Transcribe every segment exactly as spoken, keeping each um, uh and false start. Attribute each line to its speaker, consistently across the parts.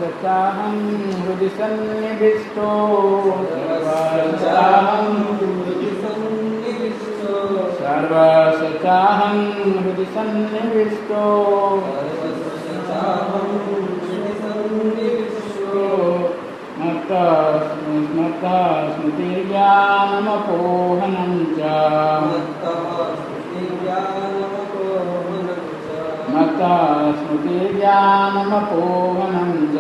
Speaker 1: सर्वसचाहं हृदि सन्निविष्टो सर्वसचाहं हृदि सन्निविष्टो सर्वसचाहं हृदि सन्निविष्टो सर्वसचाहं हृदि सन्निविष्टो मत्ता स्मृता स्मृतिर्ज्ञानमपोहनं च मत्ता स्मृतिर्ज्ञानमपोहनं च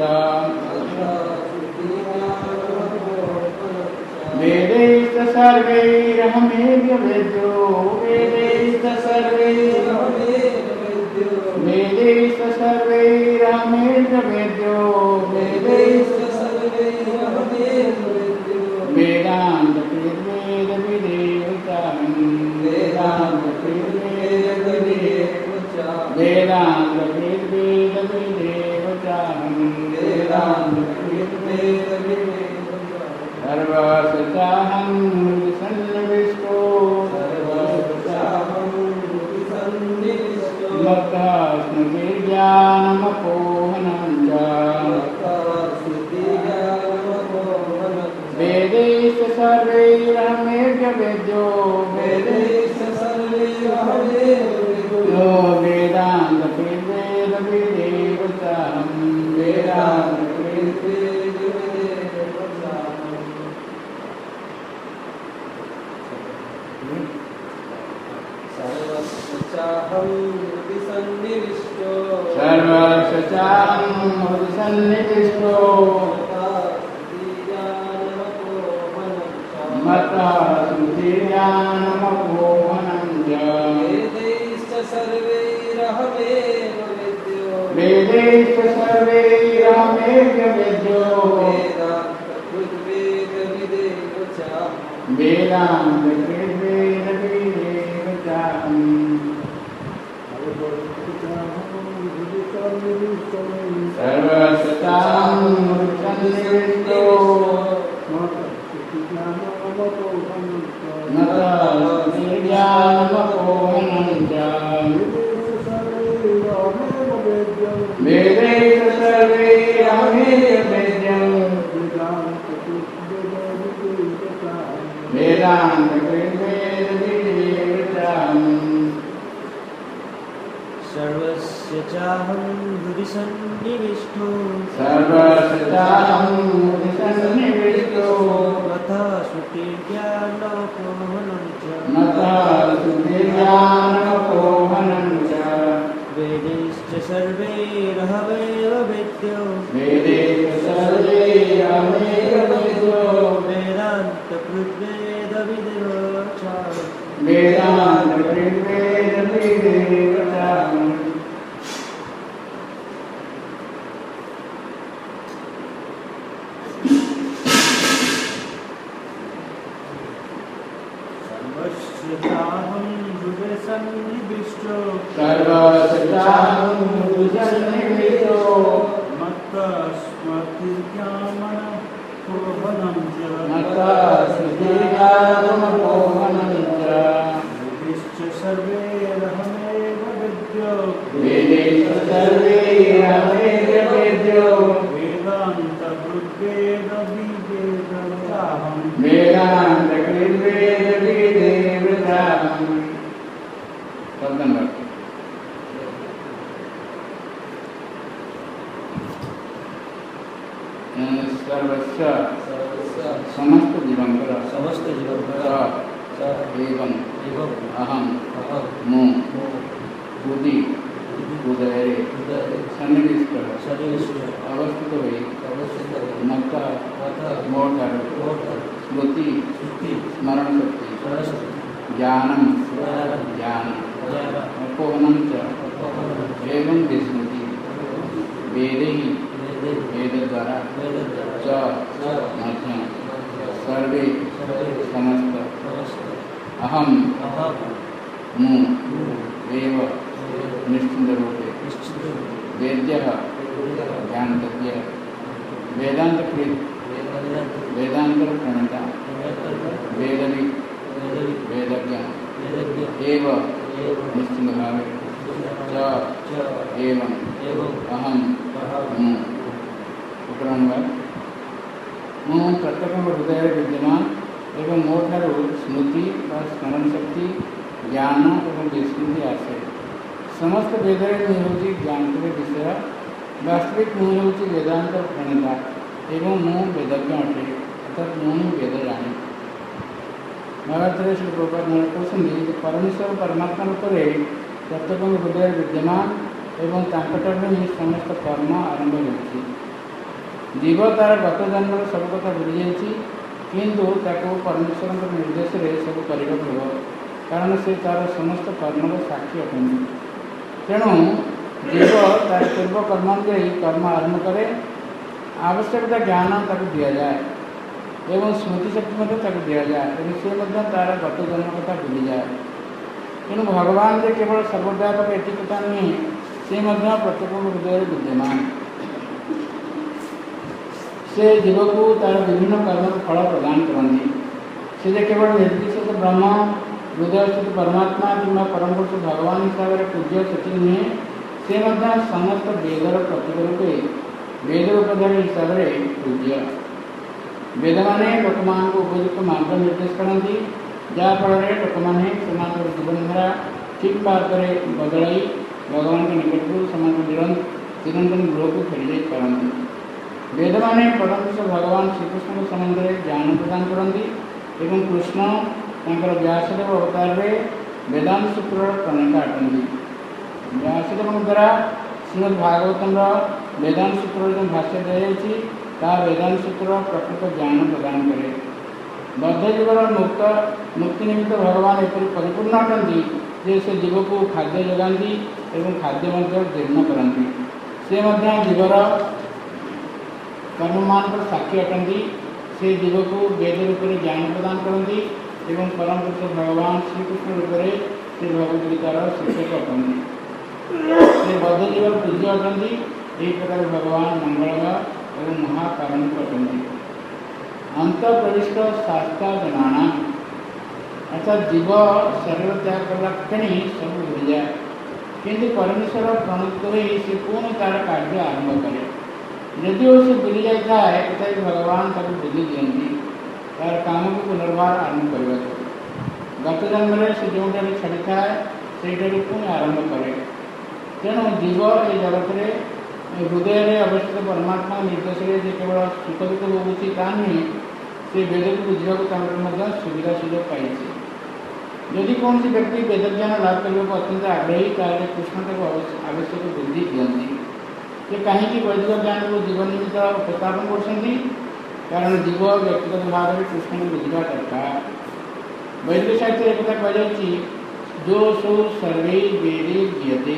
Speaker 1: वेदैश्च सर्वैरहमेव वेद्यो वेदैश्च सर्वैरहमेव वेदैश्च सर्वैरहमेव वेद्यो वेदैश्च सर्वैरहमेव वेदान्तकृद्वेदविदेवचामि वेदान्तकृद्वेदविदेवचामि वेदान्तकृद्वेदविदेवचामि वेदान्तकृद्वेदविदेवचामि सर्वसचाहं हृदि सन्निविष्टो सर्वसचाहं हृदि सन्निविष्टो मत्ता स्मृतिर्ज्ञानमपोहनं च वेदैश्च सर्वैरहमेव वेद्यो वेदैश्च सर्वैरहमेव वेद्यो वेदान्तकृद्वेदविदेवचामि वेदान्तकृद्वेदविदेवचामि सर्वसचाहं हृदि सन्निविष्टो सर्वसचाहं हृदि सन्निविष्टो मत्ता स्मृतिर्ज्ञानमपोहनं च वेदैश्च सर्वैरहमेव वेद्यो वेदैश्च सर्वैरहमेव वेद्यो वेदान्तकृद्वेदविदेवचामि वेदान्तकृद्वेदविदेवचामि सर्वसचाहं हृदि सन्निविष्टो मत्ता स्मृतिर्ज्ञानमपोहनं च वेदैश्च सर्वैरहमेव वेद्यो वेदान्तकृद्वेदविदेवचामि
Speaker 2: सर्वसचाहं हृदि सन्निविष्टो
Speaker 1: सर्वसचाहं हृदि सन्निविष्टो
Speaker 2: मत्ता स्मृतिर्ज्ञानमपोहनं च
Speaker 1: मत्ता स्मृतिर्ज्ञानमपोहनं च
Speaker 2: वेदैश्च सर्वैरहमेव वेद्यो
Speaker 1: वेदैश्च सर्वैरहमेव वेद्यो
Speaker 2: वेदान्तकृद्वेदविदेवचामि
Speaker 1: वेदान्तकृद्वेदविदेवचामि सर्वसचाहं हृदि सन्निविष्टो सर्वसचाहं हृदि सन्निविष्टो मत्ता स्मृतिर्ज्ञानमपोहनं च मत्ता स्मृतिर्ज्ञानमपोहनं च वेदैश्च सर्वैरहमेव वेद्यो वेदैश्च सर्वैरहमेव वेद्यो वेदान्तकृद्वेदविदेवचामि वेदान्तकृद्वेदविदेवचामि सर्वस्य समस्त जीवंकर
Speaker 2: समस्त जीवंकर
Speaker 1: एवं
Speaker 2: एवं
Speaker 1: अहम
Speaker 2: अहम
Speaker 1: मु बुद्धि उदयरे सन्निविष्ट
Speaker 2: सन्निविष्ट
Speaker 1: अवस्थित हुई
Speaker 2: अवस्थित
Speaker 1: मत्ता
Speaker 2: मत्ता
Speaker 1: मोटर
Speaker 2: मोटर
Speaker 1: स्मृति
Speaker 2: स्मृति
Speaker 1: स्मरण शक्ति
Speaker 2: स्मरण शक्ति
Speaker 1: ज्ञानम
Speaker 2: ज्ञानम
Speaker 1: ज्ञान
Speaker 2: ज्ञान
Speaker 1: अपोहनं च
Speaker 2: अपोहनं च
Speaker 1: एवं विस्मृति वेदैः वेद द्वारा च मध्य सर्वे समस्त अहम मु एव निश्चित रूपे वेद्यः ज्ञानतज्ञ वेदांतकृत वेदांतर प्रणीता वेदविद वेदज्ञ एव निश्चित भावे च एवं अहम मु मो ठार स्मृति स्मरण शक्ति ज्ञान और विस्मृति आसे। समस्त वेद हूँ ज्ञान विषय, वास्तविक मुझे हूँ वेदांत प्रणेता एवं मु वेदज्ञ अटे, अर्थात मुझे वेद जाने। भागवत श्री प्रभुपाद कहते परमेश्वर परमात्मा रूप में प्रत्येक हृदय विद्यमान एवं ही समस्त कर्म आरंभ हो। जीव तार गत जन्म सब कथा भूली जाइए, किंतु ताको परमेश्वर निर्देश सब करने पड़ो, कारण से तार समस्त कर्म साक्षी अटंती। तेणु जीव तार पूर्व कर्मानुजाई कर्म आरंभ करे, आवश्यकता ज्ञान ताको दि जाए एवं स्मृति शक्ति दि जाए, सी तार गत जन्म कथा भूली जाए। तेणु भगवान जे केवल सर्वव्यापक एति कथा नुहे, से प्रत्येक हृदय विद्यमान। से जीव को तार विभिन्न कर्म फल प्रदान करती। से जे केवल निर्दिष्ट ब्रह्म हृदय स्थित परमात्मा कि परम पुरुष भगवान हिसाब से पूज्य सची नुहे, से समस्त वेदर प्रतीक रूपे वेद उपधारी हिसाब से पूज्य। वेद माने लोक मान को उपयुक्त मार्ग निर्देश करती, जहाँफल लोक मैंने जीवन धारा ठीक मार्ग में बदलाई भगवान के निकट को निरंतर चिरंतन गृह को फेरी जा पारती। वेद माने परम पुरुष भगवान श्रीकृष्ण के संबंध में ज्ञान प्रदान करती एवं कृष्ण तांकर व्यासदेव अवतार में वेदांत सूत्र प्रणेता अटंती। व्यासदेव द्वारा श्रीमद भागवतम वेदांत सूत्र जो भाष्य दी जाए वेदांत सूत्र प्रकृत ज्ञान प्रदान करे। बद्ध जीवन मुक्त मुक्ति निमित्त भगवान एपरी परिपूर्ण अटंती जे से जीव को खाद्य जगाती एवं खाद्य जीर्ण करती। से जीवर कर्म मान पर साक्षी अटंती। से जीव को वेद रूप में ज्ञान प्रदान करती एवं परम पुरुष भगवान श्रीकृष्ण रूप में श्री भगवदगीतार शिक्षक अटंती। से बद्ध जीवन पूज्य अटंती। यही प्रकार भगवान मंगलमय और महाकारुणिक अटंती। अंत प्रविष्ट शास्त्र जनाना, अर्थात जीव शरीर त्याग करला क्षणी सब भूल जाए, किंतु परमेश्वर प्रणुत हो से पुनः तार कार्य आरंभ करे। यदि वो से भूली जाता है तथापि भगवान ताको बुद्धि दियंती तार काम को पुनर्बार आरंभ करवा। गत जन्म से जो छाड़ी थाए से पुनः आरंभ करे। तेणु जीव ये जगत में हृदय में अवस्थित परमात्मा निर्देश में केवल सुख दुख भोगुची ता नुहे, से वेद को बुझा सुविधा सुजोग पाई। यदि कौन सी व्यक्ति वेद ज्ञान लाभ करने को अत्यंत आग्रही ताले कृष्ण तक आवश्यक बुद्धि दियंती। से कहीं वैदिक ज्ञान को जीवन निमित्त उपस्थापन कर, कारण जीव व्यक्तिगत भाव में कृष्ण को बुझा दरकार। वैदिक साहित्य एक कथा कही जो सो सर्वे वेदे गीयते।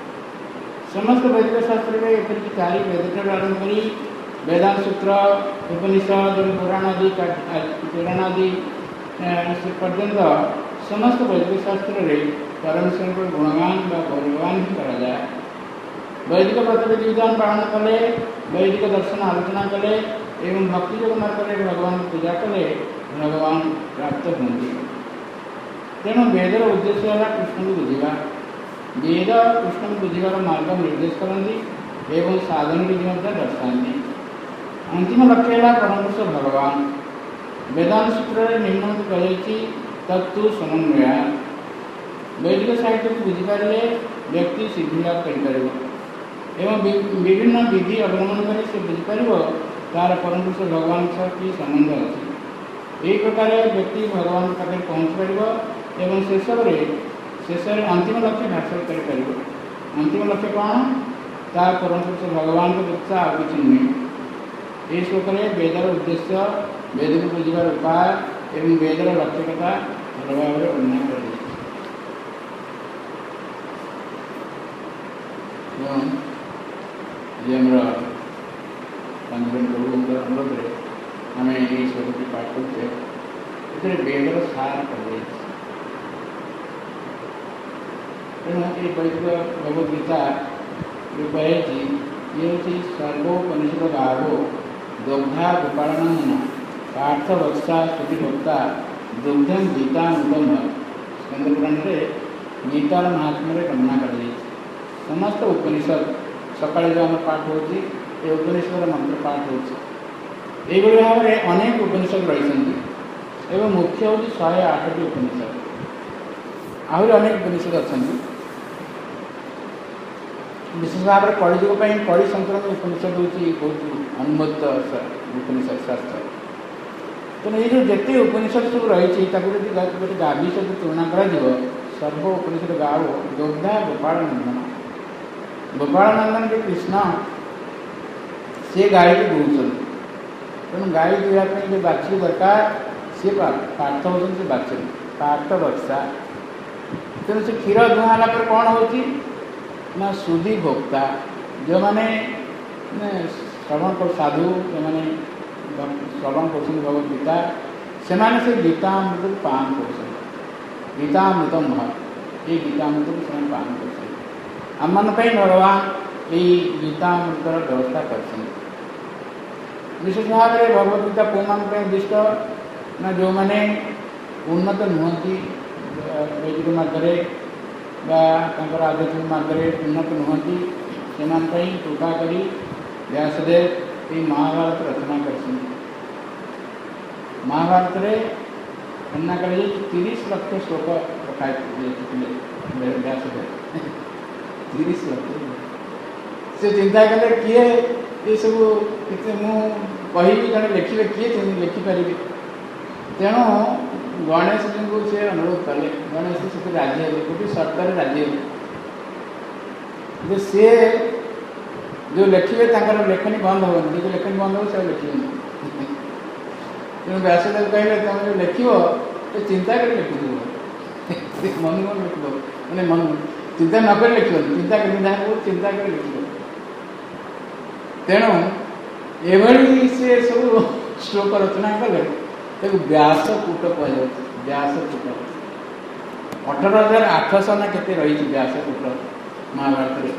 Speaker 1: समस्त वैदिक शास्त्र में एपरिक चारि वेद आरंभ करी वेदांत सूत्र उपनिषद पुराण आदि पुराण आदि पर्यंत समस्त वैदिक शास्त्र में परमेश्वर को गुणगान व गौरवान ही करा जाए। वैदिक प्रतिविधि विधान पालन कले, वैदिक दर्शन आलोचना कले एवं भक्ति योग मार्ग में भगवान पूजा कले भगवान प्राप्त होंगे। तेणु वेदर उद्देश्य है कृष्ण को बुझा। वेद कृष्ण को बुझार मार्ग निर्देश करती एवं साधन विधि दर्शाती। अंतिम लक्ष्य है परम पुरुष भगवान। वेदांत सूत्र निम्न कही तत्तु समन्वया। वैदिक साहित्य को बुझीपारे व्यक्ति सिद्धि लाभ कर एवं विभिन्न विधि अवलंबन कर से बुझीपार तार परम पुरुष भगवान सह कि संबंध अच्छी। यही प्रकार व्यक्ति भगवान पाखे पहुँच पार एवं शेष शेष अंतिम लक्ष्य हासिल कर। अंतिम लक्ष्य कौन? तार परम पुरुष भगवान को व्यक्ति आ कि नुहे। ये श्लोक वेदर उद्देश्य वेद को बुझार उपाय एवं वेदर लक्ष्य कथा भल भाव में वर्णना कर। अनुरोध आम ये श्लोक पाठ करते वेदर सार कर। तेणु ये वैदिक भगवदगीता जो कहे ये हूँ सर्वोपनिषद गावो दुग्धा गोपालन पार्थ वत्सा श्रुति भक्ता दुग्धम गीता मुदम। स्कंद पुराण में गीतार महात्म्य वर्णना कर समस्त उपनिषद सकाल जो आम पाठ होती उपनिषद मंत्र पाठ होगी भाव में अनेक उपनिषद रही एवं मुख्य हूँ शहे आठ टी उपनिषद आहरी अनेक उपनिषद अच्छा विशेष भाव में कलिजुग कली संक्रांत उपनिषद हूँ बहुत अनुमोदित उपनिषद शास्त्र तेणु ये जो जिते उपनिषद सब रही गोटे गावी सहित तुलना कर सर्व उपनिषद गाव योद्धा गोपाल नंदन गोपाल नंदन के कृष्ण से गाई को दूसर तेणु गाई दुआपाई जो बाछी दरकार सी पार्थ होती से बाछी पार्थ बच्चा तेणु से क्षीर दुहाँ पर कौन हो ना सुधी भोक्ता जो मैंने श्रवण कर साधु जो मैंने श्रवण कर भगवद गीता से माने से गीतामृत पान कर गीतामृत महत ये गीतामृत को से पान कर आम मान भगवान ये गीतामृतर व्यवस्था कर विशेष भाव में भगवद गीता कौ मान उद्दिष्ट ना जो मैंने उन्नत नुहति वैदिक मार्ग आध्यात्मिक मार्ग उन्नत नुहति से कृपा कर व्यासदेव ये महाभारत रचना कर महाभारत रचना कर तीस लक्ष श्लोक रखाई व्यासदेव तीस लक्ष से चिंता कले किए ये सब मुझे जड़े लिखे किए लिखिपारे तेणु गणेश जी को सी अनुरोध कले गणेश से राजी हे गोटे सर्तर राजी हे सी जो लिखे लेखनी बंद हो जो लेखनी बंद हो से लिखे तेणु व्यासदेव कहले तुम जो लिख तो चिंता कर लिखिद मन मन लिख मैंने मन चिंता नक लिख चिंता कर चिंता कर लिख तेणु एभली से सब श्लोक रचना कले व्यासकूट कह व्यासकूट अठर हजार आठश ना के रही व्यासकूट महाभारत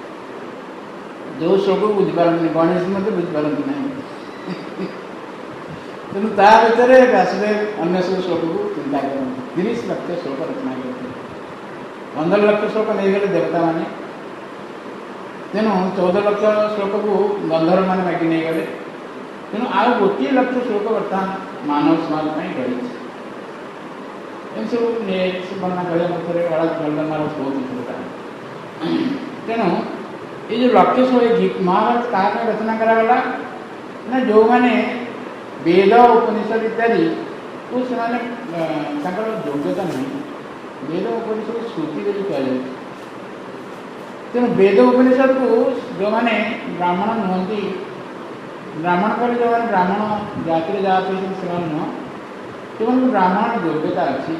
Speaker 1: जो श्लोक को बुझीपारती गणेश जी मत बुझीपारती ना तेणु ता भर व्यासदेव अन्य सब श्लोक को चिंता करते तीस लक्ष श्लोक रचना करते पंद्रह लक्ष श्लोक नहीं गले देवता मैंने तेणु चौदह लक्ष श्लोक को गंधर्व मैंने मागी नहीं गले तेणु आउ गोटे लक्ष श्लोक बर्तमान मानव समाज रही एम सब वर्णना करने मध्य बहुत तेणु ये जो लक्ष्य सब महाभारत क्या रचना करागला ना जो मैंने वेद उपनिषद इत्यादि को से योग्यता नहीं वेद उपनिषद श्रुति बोली कहुए तेणु वेद उपनिषद को जो मैंने ब्राह्मण नुहति ब्राह्मण कर जो मैंने ब्राह्मण जाति जाती से नुह जो ब्राह्मण योग्यता अच्छी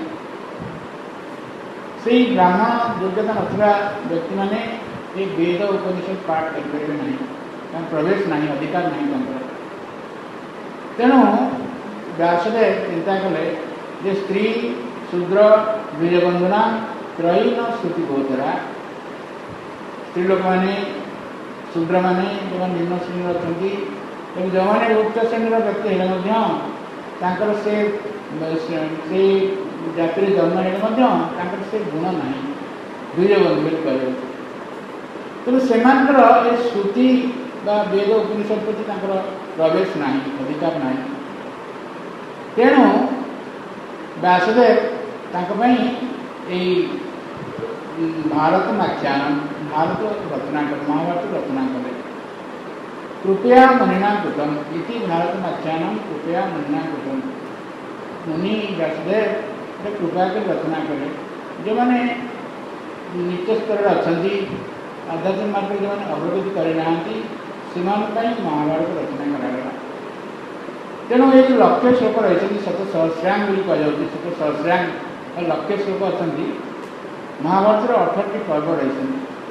Speaker 1: से ब्राह्मण योग्यता नथिबा व्यक्ति माने ये वेद उपनिषद पाठ करेंगे नहीं प्रवेश नहीं अधिकार नहीं तेणु व्यासदेव चिंता कले जे स्त्री शूद्र द्विजबंधुना त्रयी न श्रुति गोचरा स्त्री लोक मैंने शूद्र मैंने जो निम्न श्रेणी अच्छा जो मैंने उच्च श्रेणी व्यक्ति हेल्ले से से जाति जन्म हेल्ले से गुण ना द्विजबंधु कह तेणु से श्रुति वेद उपनिषद प्रति प्रवेश ना अधिकार ना तेणु व्यासदेव भारत नाख्यान भारत रचना कर महाभारत रचना कले कृपया मुनिना कृतम इति भारत नाख्यान कृपया मुनिना कृतम मुनि व्यासदेव कृपा कर रचना कले जो मैंने नीच स्तर अच्छा आध्यात्मिक मार्ग जो मैंने अग्रगति करना से महाभारत रचना करागला तेणु ये जो लक्ष्य श्लोक रही शत सहस्रांग कहुँ शत सहस्रांग लक्ष्य श्लोक अच्छा महाभारत अठरटी पर्व रही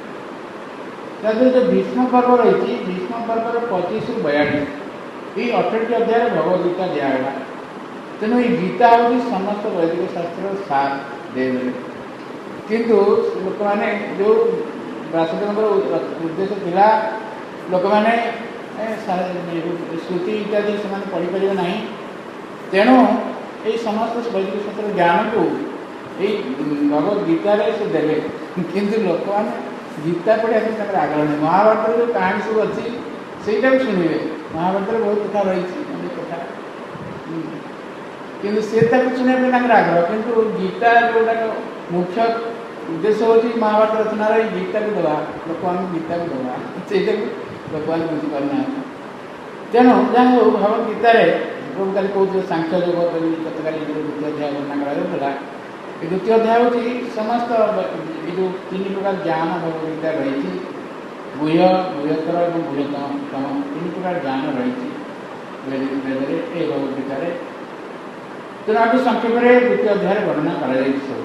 Speaker 1: जो भीष्म पर्व रही भीष्म पर्व पचीस रु बयालीस ये अठरटी अध्याय भगवदगीता दिगला तेणु ये गीता हूँ समस्त वैदिक शास्त्र सार देदेले किंतु लोक मैंने जो व्यासदेव उद्देश्य थिला लोक मैंने श्रुति इत्यादि से पढ़ी पारे ना तेणु ये समस्त वैदिक शास्त्र ज्ञान को ये भगवद गीतार से देवे किंतु लोक मैंने गीता पढ़ा आग्रह नहीं महाभारत जो कहानी सब अच्छी से शुणे महाभारत बहुत कथा रही कथा କିନ୍ତୁ ସେ ତାକୁ ଶୁଣିବା ପାଇଁ ତାଙ୍କର ଆଗ୍ରହ। କିନ୍ତୁ ଗୀତା ଯୋଉଟା ମୁଖ୍ୟ ଉଦ୍ଦେଶ୍ୟ ହେଉଛି ମହାଭାରତ ରଚନାର ଏଇ ଗୀତାକୁ ଦେବା, ଲୋକମାନଙ୍କୁ ଗୀତାକୁ ଦେବା, ସେଇଟାକୁ ଲୋକମାନେ ବୁଝିପାରୁନାହାନ୍ତି। ତେଣୁ ଯାହା ହଉ ଭଗବତ ଗୀତାରେ ପ୍ରଭୁ କାଲି କହୁଥିଲେ ସାଂଖ୍ୟ ଯୋଗ ବୋଲି ଗତକାଲି ଦ୍ୱିତୀୟ ଅଧ୍ୟାୟ ବର୍ଣ୍ଣନା କରାଯାଉଥିଲା। ଏ ଦ୍ୱିତୀୟ ଅଧ୍ୟାୟ ହେଉଛି ସମସ୍ତ ଏ ଯେଉଁ ତିନି ପ୍ରକାର ଜ୍ଞାନ ଭଗବତ ଗୀତା ରହିଛି, ଗୁହ୍ୟ ଗୁହ୍ୟତର ଏବଂ ଗୁହ୍ୟତମ ତିନି ପ୍ରକାର ଜ୍ଞାନ ରହିଛି ବେଦରେ ଏ ଭଗବତ ଗୀତାରେ। ତେଣୁ ଆକୁ ସଂକ୍ଷେପରେ ଦ୍ୱିତୀୟ ଅଧ୍ୟାୟରେ ବର୍ଣ୍ଣନା କରାଯାଇଛି ସବୁ।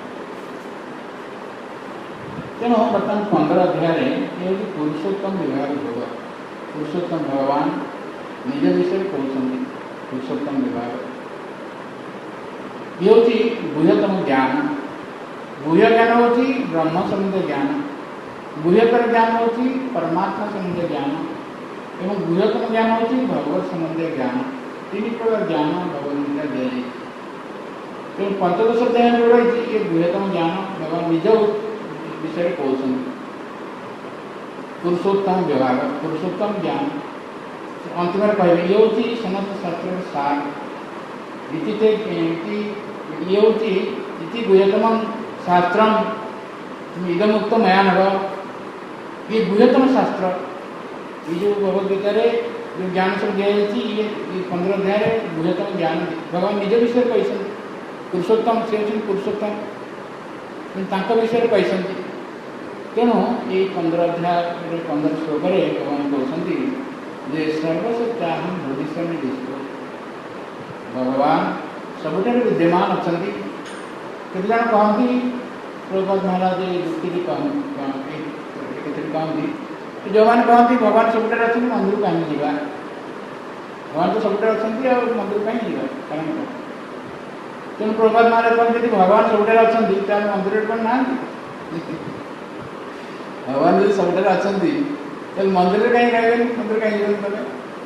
Speaker 1: ତେଣୁ ବର୍ତ୍ତମାନ ପନ୍ଦର ଅଧ୍ୟାୟରେ ଏ ହେଉଛି ପୁରୁଷୋତ୍ତମ ବିଭାଗ ଯୋଗ। ପୁରୁଷୋତ୍ତମ ଭଗବାନ ନିଜ ବିଷୟରେ କହୁଛନ୍ତି। ପୁରୁଷୋତ୍ତମ ବିଭାଗ ଇଏ ହେଉଛି ଗୁହ୍ୟତମ ଜ୍ଞାନ। ଗୁହ୍ୟ ଜ୍ଞାନ ହେଉଛି ବ୍ରହ୍ମ ସମ୍ବନ୍ଧୀୟ ଜ୍ଞାନ, ଗୁହ୍ୟତର ଜ୍ଞାନ ହେଉଛି ପରମାତ୍ମା ସମ୍ବନ୍ଧୀୟ ଜ୍ଞାନ ଏବଂ ଗୁହ୍ୟତମ ଜ୍ଞାନ ହେଉଛି ଭଗବତ ସମ୍ବନ୍ଧୀୟ ଜ୍ଞାନ। ତିନି ପ୍ରକାର ଜ୍ଞାନ ଭଗବତ ଗୀତା ଦିଆଯାଇଛି। ତେଣୁ ପଞ୍ଚଦଶ ଅଧ୍ୟାୟ ଯେଉଁ ରହିଛି ଏ ଗୁହ୍ୟତମ ଜ୍ଞାନ ଭଗବାନ ନିଜ ବିଷୟରେ କହୁଛନ୍ତି। ପୁରୁଷୋତ୍ତମ ବିଭାଗ, ପୁରୁଷୋତ୍ତମ ଜ୍ଞାନ ଅନ୍ତିମରେ କହିବେ ଇଏ ହେଉଛି ସମସ୍ତ ଶାସ୍ତ୍ରର ସାର। ଇତି ଇଏ ହେଉଛି ଇତି ଗୁହ୍ୟତମ ଶାସ୍ତ୍ରମ ଇଦମୁକ୍ତ ମୟା ନବ। ଇଏ ଗୁହ୍ୟତମ ଶାସ୍ତ୍ର। ଏ ଯେଉଁ ଭଗବତ ଗୀତାରେ ଯେଉଁ ଜ୍ଞାନ ସବୁ ଦିଆଯାଇଛି ଇଏ ପନ୍ଦର ଅଧ୍ୟାୟରେ ଗୁହ୍ୟତମ ଜ୍ଞାନ ଭଗବାନ ନିଜ ବିଷୟରେ କହିଛନ୍ତି। ପୁରୁଷୋତ୍ତମ ସେ ହେଉଛନ୍ତି ପୁରୁଷୋତ୍ତମ, ତାଙ୍କ ବିଷୟରେ କହିଛନ୍ତି। ତେଣୁ ଏଇ ପନ୍ଦର ଅଧ୍ୟାୟରେ ପନ୍ଦର ଶ୍ଲୋକରେ ଭଗବାନ କହୁଛନ୍ତି ଯେ ସର୍ବସତ୍ୟାହଂ ହୃଦିଶମି ଦିଷ୍ଟ। ଭଗବାନ ସବୁଠାରେ ବିଦ୍ୟମାନ ଅଛନ୍ତି। କେତେଜଣ କହନ୍ତି ପ୍ରଭୁପାଦ ମହାରାଜ ଏ ଯୁକ୍ତିଟି କହନ୍ତି କେତେଟି କହନ୍ତି ଯେଉଁମାନେ କହନ୍ତି ଭଗବାନ ସବୁଠାରେ ଅଛନ୍ତି ମନ୍ଦିର କାହିଁକି ଯିବା, ଭଗବାନ ତ ସବୁଠାରେ ଅଛନ୍ତି ଆଉ ମନ୍ଦିର କାହିଁକି ଯିବା କାରଣ କ'ଣ? ତେଣୁ ପ୍ରଭୁପାଦ ମହାରାଜ କହନ୍ତି ଯଦି ଭଗବାନ ସବୁଠାରେ ଅଛନ୍ତି ତାହେଲେ ମନ୍ଦିରରେ କ'ଣ ନାହାନ୍ତି? ଭଗବାନ ଯଦି ସବୁଠାରେ ଅଛନ୍ତି ତାହେଲେ ମନ୍ଦିରରେ କାହିଁକି ରହିବେନି, ମନ୍ଦିର କାହିଁକି ଯିବେନି ତମେ?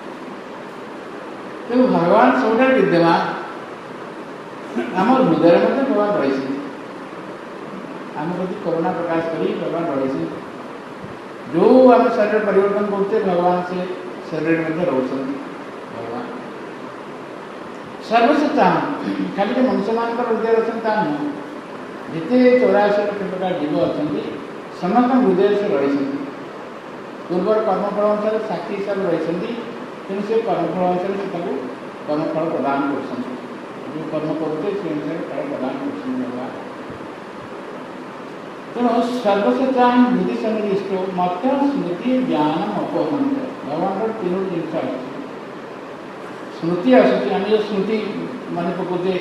Speaker 1: ତେଣୁ ଭଗବାନ ସବୁଠାରେ ବିଦ୍ୟମାନ। ଆମ ହୃଦୟରେ ମଧ୍ୟ ଭଗବାନ ରହିଛନ୍ତି। ଆମ ପ୍ରତି କରୁଣା ପ୍ରକାଶ କରି ଭଗବାନ ରହିଛନ୍ତି। ଯେଉଁ ଆମେ ଶରୀର ପରିବର୍ତ୍ତନ କରୁଛେ ଭଗବାନ ସେ ଶରୀରରେ ମଧ୍ୟ ରହୁଛନ୍ତି। ଭଗବାନ ସର୍ବସତ୍ତା ଖାଲି ଯେ ମଣିଷମାନଙ୍କର ହୃଦୟରେ ଅଛନ୍ତି ତାହା ନୁହଁ। ଯେତେ ଚଉରାଶୀ ଲକ୍ଷ ପ୍ରକାର ଜୀବ ଅଛନ୍ତି ସମସ୍ତଙ୍କ ହୃଦୟରେ ସେ ରହିଛନ୍ତି। ପୂର୍ବର କର୍ମଫଳ ଅନୁସାରେ ସାକ୍ଷୀ ହିସାବରେ ରହିଛନ୍ତି। ତେଣୁ ସେ କର୍ମଫଳ ଅନୁସାରେ ସେ ତାକୁ କର୍ମଫଳ ପ୍ରଦାନ କରୁଛନ୍ତି। ଯେଉଁ କର୍ମ କରୁଛେ ସେ ଅନୁସାରେ ଫଳ ପ୍ରଦାନ କରୁଛନ୍ତି ଭଗବାନ। ତେଣୁ ସର୍ବସତ୍ୟାଂ ହୃଦି ସନ୍ନିବିଷ୍ଟ ମଧ୍ୟ ସ୍ମୃତି ଜ୍ଞାନ ଅପହନ୍ତ। ଭଗବାନଙ୍କର ତିନୋଟି ଜିନିଷ ଆସୁଛି। ସ୍ମୃତି ଆସୁଛି, ଆମେ ଯେଉଁ ସ୍ମୃତି ମନେ ପକାଉଛେ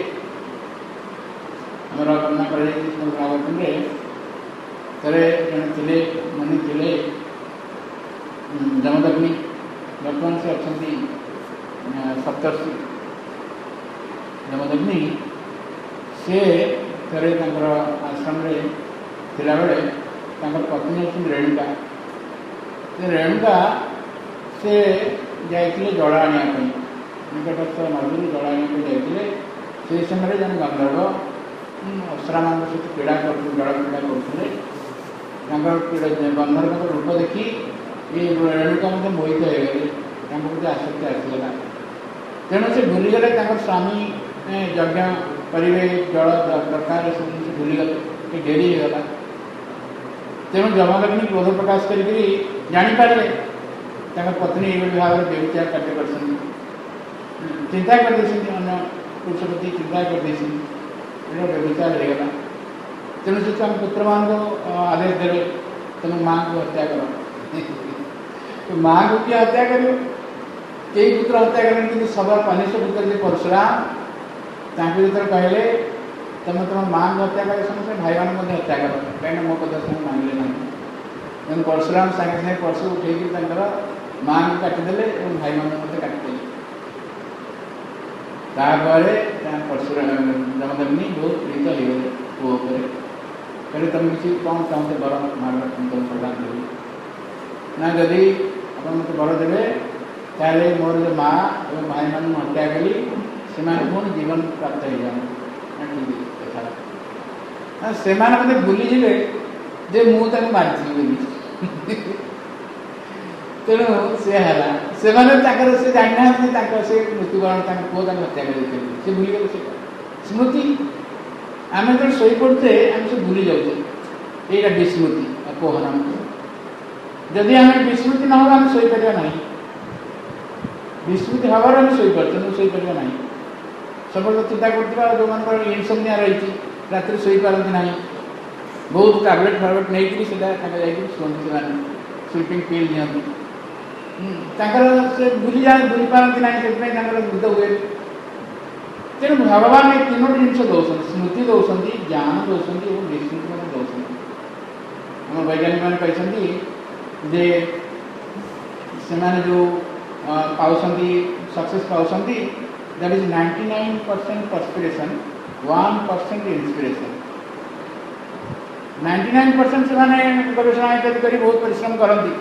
Speaker 1: ଆମର ବର୍ଣ୍ଣନା କରାଯାଇଛି ଭାଗବତରେ। ଥରେ ଜଣେ ଥିଲେ ମନେ ଥିଲେ ଯମଦଗ୍ନି, ବର୍ତ୍ତମାନ ସେ ଅଛନ୍ତି ସପ୍ତର୍ଷି ଯମଦଗ୍ନି। ସେ ଥରେ ତାଙ୍କର ଆଶ୍ରମରେ ଥିଲାବେଳେ ତାଙ୍କର ପତ୍ନୀ ହେଉଛନ୍ତି ରେଣୁକା। ସେ ରେଣୁକା ସେ ଯାଇଥିଲେ ଜଳ ଆଣିବା ପାଇଁ, ନିକଟସ୍ଥ ନଦୀରୁ ଜଳ ଆଣିବା ପାଇଁ ଯାଇଥିଲେ। ସେହି ସମୟରେ ଜଣେ ଗନ୍ଧର୍ବ ଅପ୍ସରାମାନଙ୍କ ସହିତ କ୍ରୀଡ଼ା କରୁଥିଲେ, ଜଳ କ୍ରୀଡ଼ା କରୁଥିଲେ। ତାଙ୍କର ଗନ୍ଧର୍ବଙ୍କ ରୂପ ଦେଖି ଏ ରେଣୁକା ମଧ୍ୟ ମୋହିତ ହୋଇଗଲେ, ତାଙ୍କ ପ୍ରତି ଆସକ୍ତି ଆସିଗଲା। ତେଣୁ ସେ ଭୁଲିଗଲେ ତାଙ୍କର ସ୍ୱାମୀ ଯଜ୍ଞ କରିବେ, ଜଳ ଦରକାର ସବୁ ଜିନିଷ ଭୁଲିଗଲେ, ସେ ଡେରି ହୋଇଗଲା। ତେଣୁ ଯମଦଗ୍ନି କ୍ରୋଧ ପ୍ରକାଶ କରିକି ଜାଣିପାରିଲେ ତାଙ୍କ ପତ୍ନୀ ଏଇଭଳି ଭାବରେ ବ୍ୟବଚାର କାର୍ଯ୍ୟ କରିଛନ୍ତି, ଚିନ୍ତା କରିଦେଇଛନ୍ତି, ଅନ୍ୟ ପୁରୁଷ ପ୍ରତି ଚିନ୍ତା କରିଦେଇଛନ୍ତି, ଏଇଟା ବ୍ୟବଚାର ହୋଇଗଲା। ତେଣୁ ସେ ତାଙ୍କ ପୁତ୍ରମାନଙ୍କୁ ଆଦେଶ ଦେଲେ ତମ ମାଆଙ୍କୁ ହତ୍ୟା କର। ମାଆଙ୍କୁ କିଏ ହତ୍ୟା କରିବ? କେହି ପୁତ୍ର ହତ୍ୟା କଲେନି, କିନ୍ତୁ ସବା କନିଷ୍ଠ ପୁତ୍ର ଯେ ପରଶୁରାମ ତାଙ୍କୁ ଯେତେବେଳେ କହିଲେ ତମେ ତୁମ ମାଆଙ୍କୁ ହତ୍ୟା କରିବା ସମସ୍ତେ ଭାଇମାନଙ୍କୁ ମଧ୍ୟ ହତ୍ୟା କର, କାହିଁକିନା ମୋ କଥା ସେମାନେ ମାନିଲେ ନାହିଁ। ତେଣୁ ପରଶୁରାମ ସାଙ୍ଗେ ସାଙ୍ଗେ ପରଶୁ ଉଠେଇକି ତାଙ୍କର ମାଆଙ୍କୁ କାଟିଦେଲେ ଏବଂ ଭାଇମାନଙ୍କୁ ମଧ୍ୟ କାଟିଦେଲେ। ତାପରେ ପରଶୁରାମ ଯମଦଗ୍ନି ବହୁତ ପୀଡ଼ିତ ହୋଇଗଲେ ପୁଅ ଉପରେ। କହିଲେ ତମେ କିଛି କ'ଣ ଚାହୁଁଛ ବର ମାର୍ଗ ପ୍ରଦାନ କରିବି ନା, ଯଦି ଆପଣ ମୋତେ ବର ଦେବେ ତାହେଲେ ମୋର ଯେଉଁ ମା ଏବଂ ଭାଇମାନଙ୍କୁ ହତ୍ୟା କଲି ସେମାନେ ପୁଣି ଜୀବନ ପ୍ରାପ୍ତ ହେଇଯାଆନ୍ତି। ଠିକ୍ କଥା, ସେମାନେ ମୋତେ ଭୁଲିଯିବେ ଯେ ମୁଁ ତାଙ୍କୁ ମାରିଥିଲି ବୋଲି। ତେଣୁ ସେ ହେଲା से जाना से मृत्युवरण पुओ हत्या कर से भूलीगले से स्मृति आम जो शई पड़े आम सब भूली जाऊे यहाँ विस्मृति अपहरण जदि आम विस्मृति न हो आम शोपर ना विस्मृति हबार आम शोपर शोपर ना सब चिंता कर जो मान इनसोमनिया रही रात शोपारती ना बहुत टैबलेट फाबलेट नहीं शुणती से स्लीपिंग पिल दिखती से भूली जाए भूली पारती ना से निद हुए तेणु भगवान ये तीनो जिन दौरान स्मृति दौरान ज्ञान दौरान और विस्मृति मैंने दौरान आम वैज्ञानिक मैंने कहते जे से जो पाँच सक्सेस पाँच that is ninety nine percent perspiration one percent inspiration ninety nine percent से गवेषणा इत्यादि कर बहुत परिश्रम करती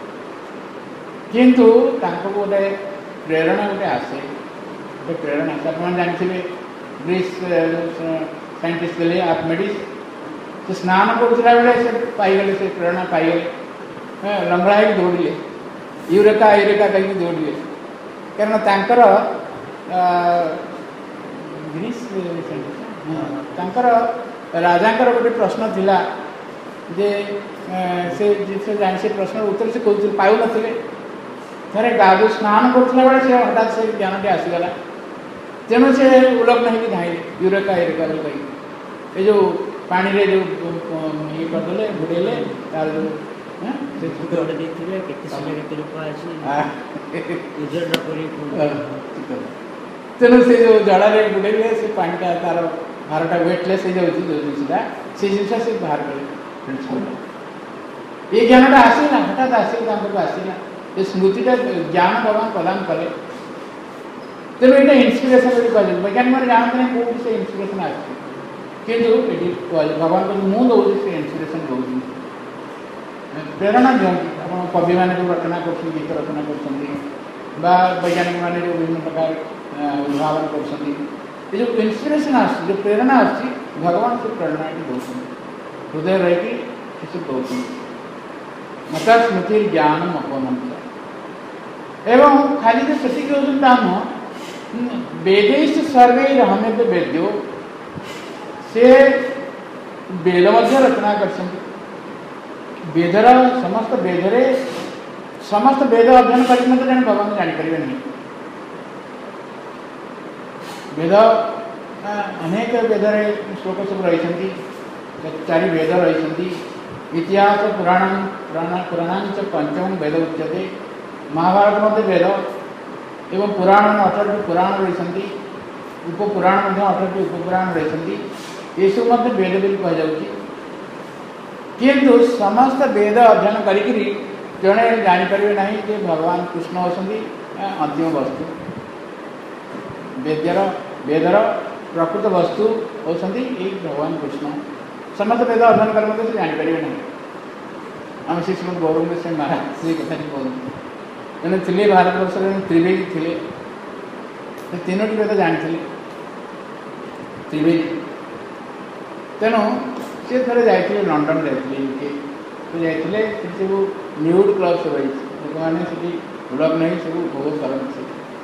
Speaker 1: किंतु गोटे प्रेरणा गोटे आसे गोटे प्रेरणा आसे आप जानते ग्रीस साइंटिस्ट गले आर्किमिडीज से स्नान करुला बेले से पाईगले से प्रेरणा पाईगले लंगड़ा हो दौड़े यूरेका यूरेका कहीं दौड़े कारण तांकर ग्रीस तांकर राजांकर गोटे प्रश्न थिला जे से से जान से प्रश्न उत्तर से कहते पाऊ नथिले थे गाधु स्नान करुला बेले से हठात से ज्ञानटी आसीगला तेणु से उलग्न होगी धाइले यूरेका यूरेका कही ये जो पानी रे जो ये करदे घोड़े तार जो तेणु से जो जड़े बुड़े से पानीटा तार भारटा वेटलेस हो जाऊँगी जो जिनसा से जिन से बाहर कर ये ज्ञानटा आसला हठात आसला आसला ये स्मृतिटा ज्ञान भगवान प्रदान कले तेणु ये इन्स्पिरेसन कह वैज्ञानिक मैंने जानते हैं कौन से इन्स्पिरेसन आस कि भगवान को मुझे दौर से इन्स्पिरेसन दौर प्रेरणा दिखती आप कवि मैंने जो रचना कर गीत रचना कर वैज्ञानिक मैंने जो विभिन्न प्रकार उद्भावन कर जो इन्स्पिरेसन आस जो प्रेरणा आस भगवान से प्रेरणा दौर हृदय रही किसी दौर मत स्मृति ज्ञान अपनंत एवं खाली जो सती नुह वेदैश्च सर्वैः हमें वेद्यो से वेद रचना कर वेदर समस्त वेदरे समस्त वेद अध्ययन कर जन भगवान जापर नहीं वेद अनेक वेदरे श्लोक सब रही चारि वेद रही इतिहास पुराण पुराण पुराणांच पंचम वेद उच्यते महाभारत मध्य वेद एवं पुराण अठरटी पुराण रही उपपुराण अठरटी उपपुराण रही ये सब वेद बोली कहुच्छी किंतु समस्त वेद अध्ययन करी जड़े जापर ना कि भगवान कृष्ण होती अंतिम वस्तु वेद्यर वेदर प्रकृत वस्तु होती भगवान कृष्ण समस्त वेद अध्ययन कर से जापर ना आम श्री श्रीमद गौरंग से महाराज से कथा कहते जड़े थे भारत वर्ष त्रिवेदी थे तीनो वेद जानी त्रिवेदी तेणु सी थे जाते लंडन जाते यूके तो जाते सब न्यूड क्लब सब रही लोक मैंने लग्न हो सब उपभोग करते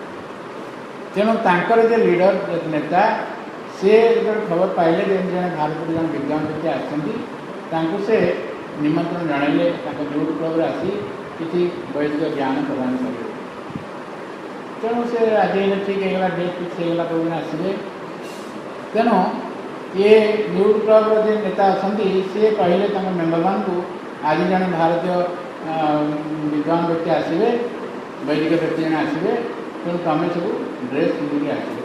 Speaker 1: तेणु तांकर जो लीडर नेता से जो खबर पाइले जन भारत जन विद्वान व्यक्ति आसती से निमंत्रण जनइले न्यूड क्लब आसी किसी वैदिक ज्ञान प्रदान करेंगे तेणु से आज ठीक है डेट फिक्स होगा कौन आसवे तेणु ये न्यूड क्लब जो नेता अच्छा सी कहले मेम्बर मान को आज जन भारतीय विद्वान व्यक्ति आसवे वैदिक व्यक्ति जन आसवे तेणु तुम सब ड्रेस पिंधिक आस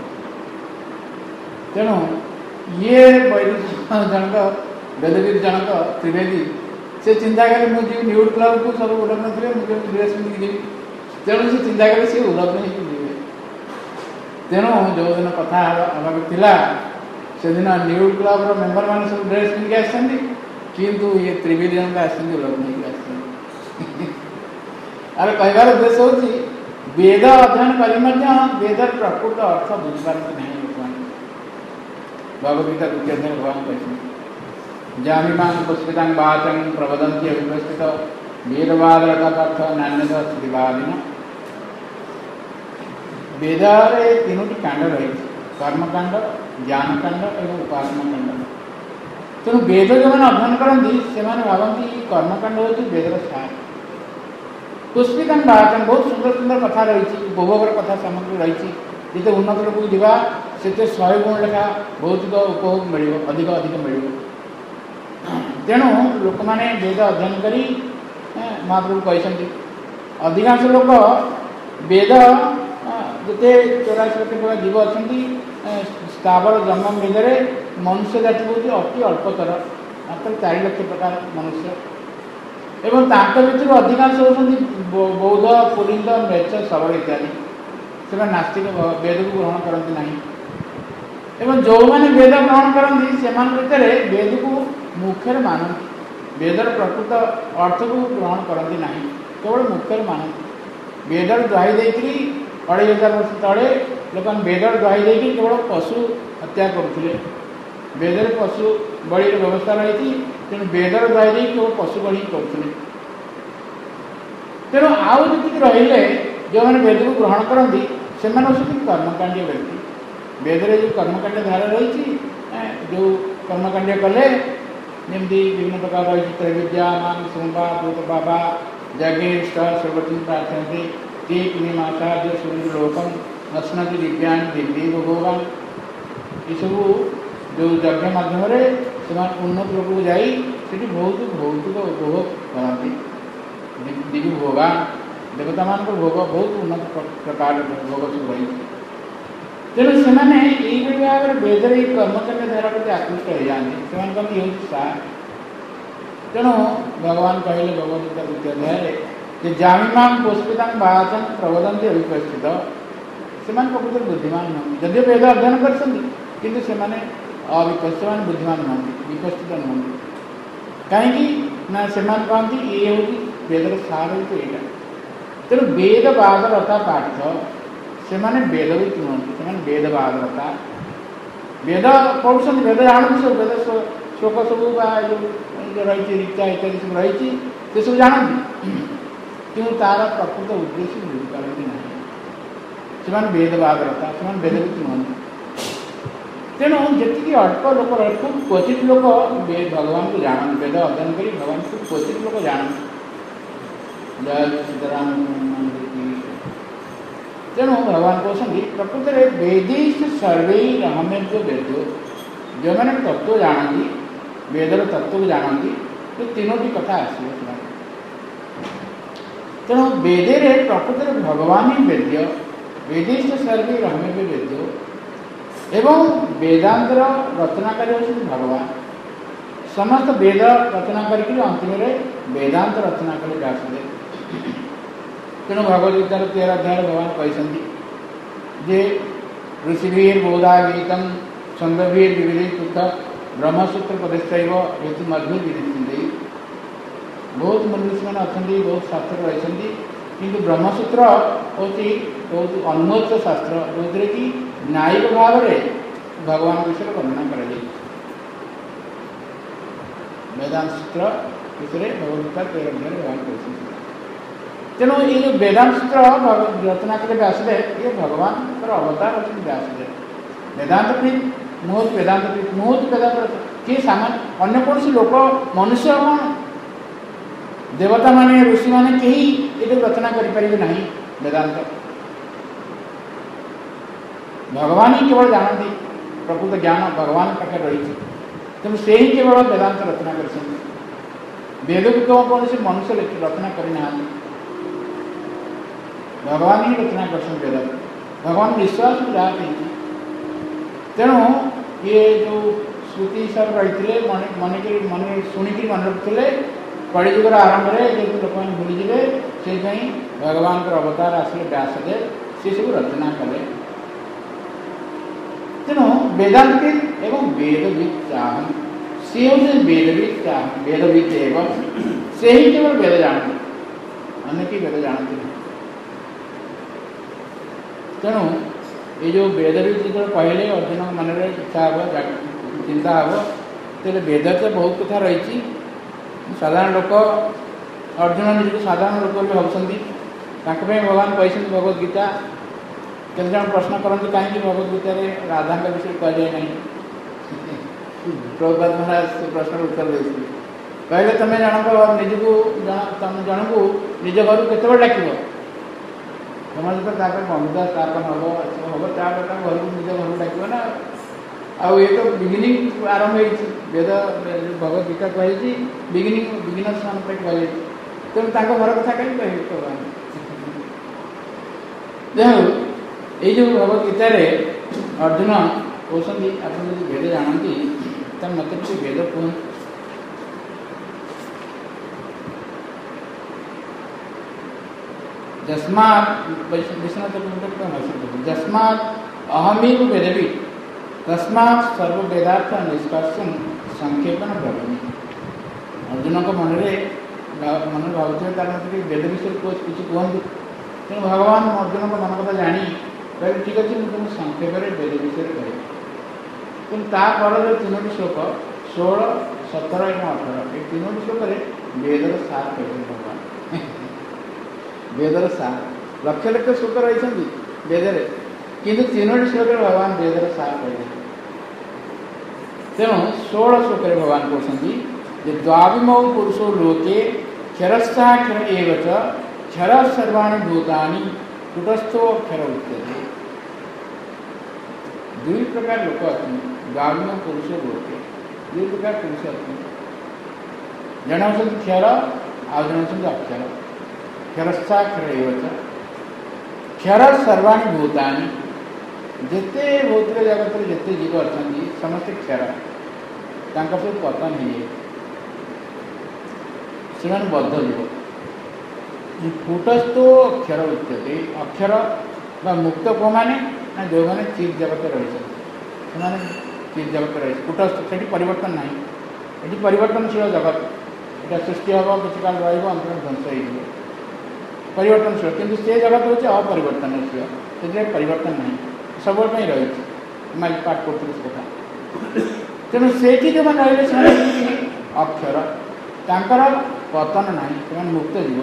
Speaker 1: तेणु ये वैदिक जनक वेदवीर जनक त्रिवेदी से चिंता करें मुझे न्यूड क्लब को सब उलग्न थे मुझे ड्रेस पिंधिक देवी तेणु से चिंता करें सी उलग्न ही तेणु जो दिन कथा हवा से दिन न्यूड क्लब मेम्बर मान सब ड्रेस पिंधिक आसती किंतु ये त्रिवेदी जनक आसती उलग्न ही आसती अरे कहबार उद्देश्य हूँ वेद अध्ययन कर वेदर प्रकृत अर्थ बुझीपारती नहीं लोक भगवदगीता द्वितीय अध्याय भगवान कहते जामिमां पुष्पितां वाचं प्रवदन्ति अव्यवस्थित वेदवादरकर्थ नान्यत श्रुतिवादिन वेदरे तीनोटी कांड रही कर्मकांड ज्ञानकांड और उपासना कांड। तेणु वेद जो मैंने अध्ययन करती से भावती कर्मकांड हूँ वेदर सार। पुष्पितान बाचन बहुत सुंदर सुंदर कथा रही उपभोगर कथा सामग्री रही जिते उन्नत लोक जा से शहे गुण लेखा भौतिक उपभोग मिल अधिक अधिक मिल। तेणु लोक मैंने वेद अध्ययन कर महाप्रभु कहते अधिकांश लोक वेद जिते चौरासी लक्ष प्रकार जीव अच्छा स्थावर जन्म वेदरे मनुष्य जाति हूँ अति अल्पतर मात्र चार लक्ष प्रकार मनुष्य एवं तांका भितर अधिकांश होती बौद्ध पुलिंद मेच सबल इत्यादि से नास्तिक वेद को ग्रहण करती ना एवं जो मैंने वेद ग्रहण करती से भितर वेद को मुख्य मानती वेदर प्रकृत अर्थ को ग्रहण करती ना केवल मुख्य मानती वेदर दुहाई देकरी अढ़ाई हजार वर्ष तले लोक वेदर दुहाई देकरी केवल पशु हत्या करुले वेदर पशु बलि व्यवस्था रही तेणु वेदर दुहाई दे केवल पशु बलि करुले। तेणु आउ जी रही जो मैंने वेद को ग्रहण करती से कर्मकांडीय व्यक्ति वेदरे जो कर्मकांड धारा रही जो कर्मकांड कले जमी विभिन्न प्रकार रही त्रैविद्या मान सोमवा भूत बाबा जगेष्ठ सर्वती प्रार्थना ते पुण्यमासा जो सूर्य लोकम नश्नति दिव्यान दिव्य भगवान ये सब जो यज्ञ मध्यम से उन्नत लोक को जाई बहुत भौतिक उपभोग करती दिव्य भोगान देवता मान भोग बहुत उन्नत प्रकार भोग सब रही। तेणु से भाव में वेदर ये कर्मकांड धारा प्रति आकृष्ट हो जाते से सार। तेणु भगवान कहले भगवद्गीता द्वितीय अध्याय कि जामीमा पुष्पिता बाचन प्रवदंती अविपस्थित से प्रकृत बुद्धिमान नुहति जदि वेद अध्ययन कर अविपस्थित मान बुद्धिमान नुहति विपस्थित नुहति कहीं ना से कहती ये हूँ वेदर सार हूँ यहाँ। तेणु वेदवादरता पाठ से वेदवित नुहति से वेदवादरता वेद पढ़ुं वेद जानते सब वेद श्लोक सब जो रही रीता इत्यादि सब रही से सब जानती कि तार प्रकृत उद्देश्य बुझीपारती ना से वेदवादरता से वेदवित नुहति। तेणु जी अल्प लोक खूब क्वचित लोक भगवान को जानते वेद अध्ययन कर भगवान को क्वचित लोक जानते जय सीताराम। तेणु भगवान कहते प्रकृत में वेदिश सर्वे अहमेव वेद्यो जो मैंने तत्व जानती वेदर तत्व को जानती तो तीनोटी कथा आसो। तेणु वेदे प्रकृत में भगवान ही वेद्य वेदिश सर्वे अहमेव वेद्यो एवं वेदांतर रचनाकारी होती भगवान समस्त वेद रचना करके अंतिम वेदांत रचना कर व्यासदेव। तेणु भगवद्गीतार तेरह अध्याय भगवान कहते जे ऋषिभीर बोधा गीतम छंदभीर विविधि पृथक ब्रह्मसूत्र पदस्थैव हेतु मध्य विधि बहुत मनुष्य मैंने अच्छा बहुत शास्त्र रही किंतु ब्रह्मसूत्र हूँ बहुत अनुमोदित शास्त्र जो कि न्यायिक भाव में भगवान विषय वर्णना कर वेदांत सूत्र विषय भगवद्गीता तेरह अध्याय भगवान कहते। तेणु ये जो वेदांत सूत्र रचना कले व्यासदेव ये भगवान अवतार अच्छे व्यासदेव वेदांत प्रीत मुहूर्त वेदांत प्रीत मुहूर्त वेदांत किए सामान्य अन्य कौन सी लोक मनुष्य कौन देवता माने ऋषि माने कहीं ये रचना करें ना वेदांत भगवान ही केवल जानती प्रकृत ज्ञान भगवान पाखे रही तेणु से ही केवल वेदांत रचना कर वेद को कौन से मनुष्य रचना करना भगवान ही रचना कर वेद भगवान विश्वास को जाते तेणु ये जो श्रुति सब रही मन मन के मन शुणिक मन रखुले कलिजुगर आरंभ में लोक मैंने भूलीजे से भगवान अवतार आसिले व्यासदेव से सब रचना कले। तेणु वेदांतिक एवं वेदविद चाहन से हूँ वेदविद चाहन वेदविद एवं से ही केवल वेद जानते अन्य की वेद जानते नहीं। तेणु ये जो वेदविद जो कहले अर्जुन मन में इच्छा हे चिंता हे तेरे वेद तो बहुत कथा रही साधारण लोक अर्जुन निजी साधारण लोक भी भावुंट भगवान कहते भगवद्गीता କେତେ ଜଣ ପ୍ରଶ୍ନ କରନ୍ତି କାହିଁକି ଭଗବତ ଗୀତାରେ ରାଧାଙ୍କ ବିଷୟରେ କୁହାଯାଏ ନାହିଁ। ପ୍ରଭୁପାଦ ମହାରାଜ ସେ ପ୍ରଶ୍ନର ଉତ୍ତର ଦେଇଥିଲେ, କହିଲେ ତମେ ଜଣଙ୍କ ନିଜକୁ ଜଣ ତମେ ଜଣକୁ ନିଜ ଘରକୁ କେତେବେଳେ ଡାକିବ? ତମର ଯେତେବେଳେ ତାପରେ ବନ୍ଧୁତା ସ୍ଥାପନ ହେବ ଏସବୁ ହେବ, ତାପରେ ତମ ଘରକୁ ନିଜ ଘରକୁ ଡାକିବ ନା। ଆଉ ଏ ତ ବିଗିନିଂ ଆରମ୍ଭ ହେଇଛି, ବେଦ ଭଗବତ ଗୀତା କୁହାଯାଇଛି ବିଗିନିଂ ବିଗିନର୍ସ ମାନଙ୍କ ପାଇଁ କୁହାଯାଇଛି, ତେଣୁ ତାଙ୍କ ଘର କଥା କାହିଁକି କହିବେ ଭଗବାନ। ଯାହା ହଉ ଏଇ ଯେଉଁ ଭଗବତ ଗୀତାରେ ଅର୍ଜୁନ କହୁଛନ୍ତି ଆପଣ ଯଦି ବେଦ ଜାଣନ୍ତି ତାହେଲେ ମୋତେ ଟିକେ ବେଦ କୁହନ୍ତୁ। ଯସ୍ମାତ୍ ବିଶ୍ୱନାଥ ଯସ୍ମାତ୍ ଅହମିବ ବେଦବି ତସ୍ମାତ୍ ସର୍ବ ବେଦାର୍ଥ ନିଷ୍କର୍ଷଣ ସଂକ୍ଷେପଣ ବ୍ରବମି। ଅର୍ଜୁନଙ୍କ ମନରେ ମନରେ ଭାବୁଥିବେ ତାର ମୋତେ ଟିକେ ବେଦ ବିଷୟରେ କିଛି କୁହନ୍ତୁ। ତେଣୁ ଭଗବାନ ଅର୍ଜୁନଙ୍କ ମନ କଥା ଜାଣି କହିଲେ ଠିକ୍ ଅଛି ମୁଁ ତୁମକୁ ସଂକ୍ଷେପରେ ବେଦ ବିଷୟରେ କହିବି। କିନ୍ତୁ ତାପରେ ତିନୋଟି ଶ୍ଲୋକ ଷୋହଳ ସତର ଏବଂ ଅଠର ଏ ତିନୋଟି ଶ୍ଲୋକରେ ବେଦର ସାର କହିଛନ୍ତି ଭଗବାନ। ବେଦର ସାର ଲକ୍ଷ ଲକ୍ଷ ଶ୍ଲୋକ ରହିଛନ୍ତି ବେଦରେ, କିନ୍ତୁ ତିନୋଟି ଶ୍ଲୋକରେ ଭଗବାନ ବେଦର ସାର କହିଛନ୍ତି। ତେଣୁ ଷୋହଳ ଶ୍ଲୋକରେ ଭଗବାନ କହୁଛନ୍ତି ଯେ ଦ୍ୱାବିମୌ ପୁରୁଷୋ ଲୋକେ କ୍ଷରସ୍ଥାକ୍ଷର ଏବ ଚ କ୍ଷର ସର୍ବାଣୀ ଭୂତାନି କୁଟସ୍ଥୋ ଅକ୍ଷର ଉଚ୍ୟତେ। ଦୁଇ ପ୍ରକାର ଲୋକ ଅଛନ୍ତି ଦ୍ୱାବିମ ପୁରୁଷ ଲୋକେ, ଦୁଇ ପ୍ରକାର ପୁରୁଷ ଅଛନ୍ତି। ଜଣେ ହେଉଛନ୍ତି କ୍ଷର ଆଉ ଜଣେ ହେଉଛନ୍ତି ଅକ୍ଷର। କ୍ଷରସ୍ଥାକ୍ଷର ଏବ ଚ କ୍ଷର ସର୍ବାଣୀ ଭୂତାନି, ଯେତେ ଭୌତିକ ଜଗତରେ ଯେତେ ଜୀବ ଅଛନ୍ତି ସମସ୍ତେ କ୍ଷର, ତାଙ୍କ ସବୁ ପତନ ହେଇଯାଏ, ସେମାନେ ବଦ୍ଧ ଜୀବ। କୁଟସ୍ଥ ଅକ୍ଷର ଉଚ୍ୟତେ, ଅକ୍ଷର ବା ମୁକ୍ତ କୋଉମାନେ ନା ଯେଉଁମାନେ ଚିତ୍ ଜଗତରେ ରହିଛନ୍ତି, ସେମାନେ ଚିତ୍ ଜଗତରେ ରହିଛନ୍ତି। କୁଟସ୍ଥ ସେଠି ପରିବର୍ତ୍ତନ ନାହିଁ, ଏଠି ପରିବର୍ତ୍ତନଶୀଳ ଜଗତ, ଏଇଟା ସୃଷ୍ଟି ହେବ କିଛି କାଳ ରହିବ ଅନ୍ତର ଧ୍ୱଂସ ହେଇଯିବ, ପରିବର୍ତ୍ତନଶୀଳ। କିନ୍ତୁ ସେ ଜଗତ ହେଉଛି ଅପରିବର୍ତ୍ତନଶୀଳ, ସେଥିରେ ପରିବର୍ତ୍ତନ ନାହିଁ, ସବୁବେଳେ ପାଇଁ ରହିଛି। ମୁଁ ପାଠ କରୁଥିଲି ସେ କଥା। ତେଣୁ ସେଇଠି ଯେଉଁମାନେ ରହିଲେ ସେମାନେ ଅକ୍ଷର, ତାଙ୍କର ପତନ ନାହିଁ, ସେମାନେ ମୁକ୍ତ ଜୀବ।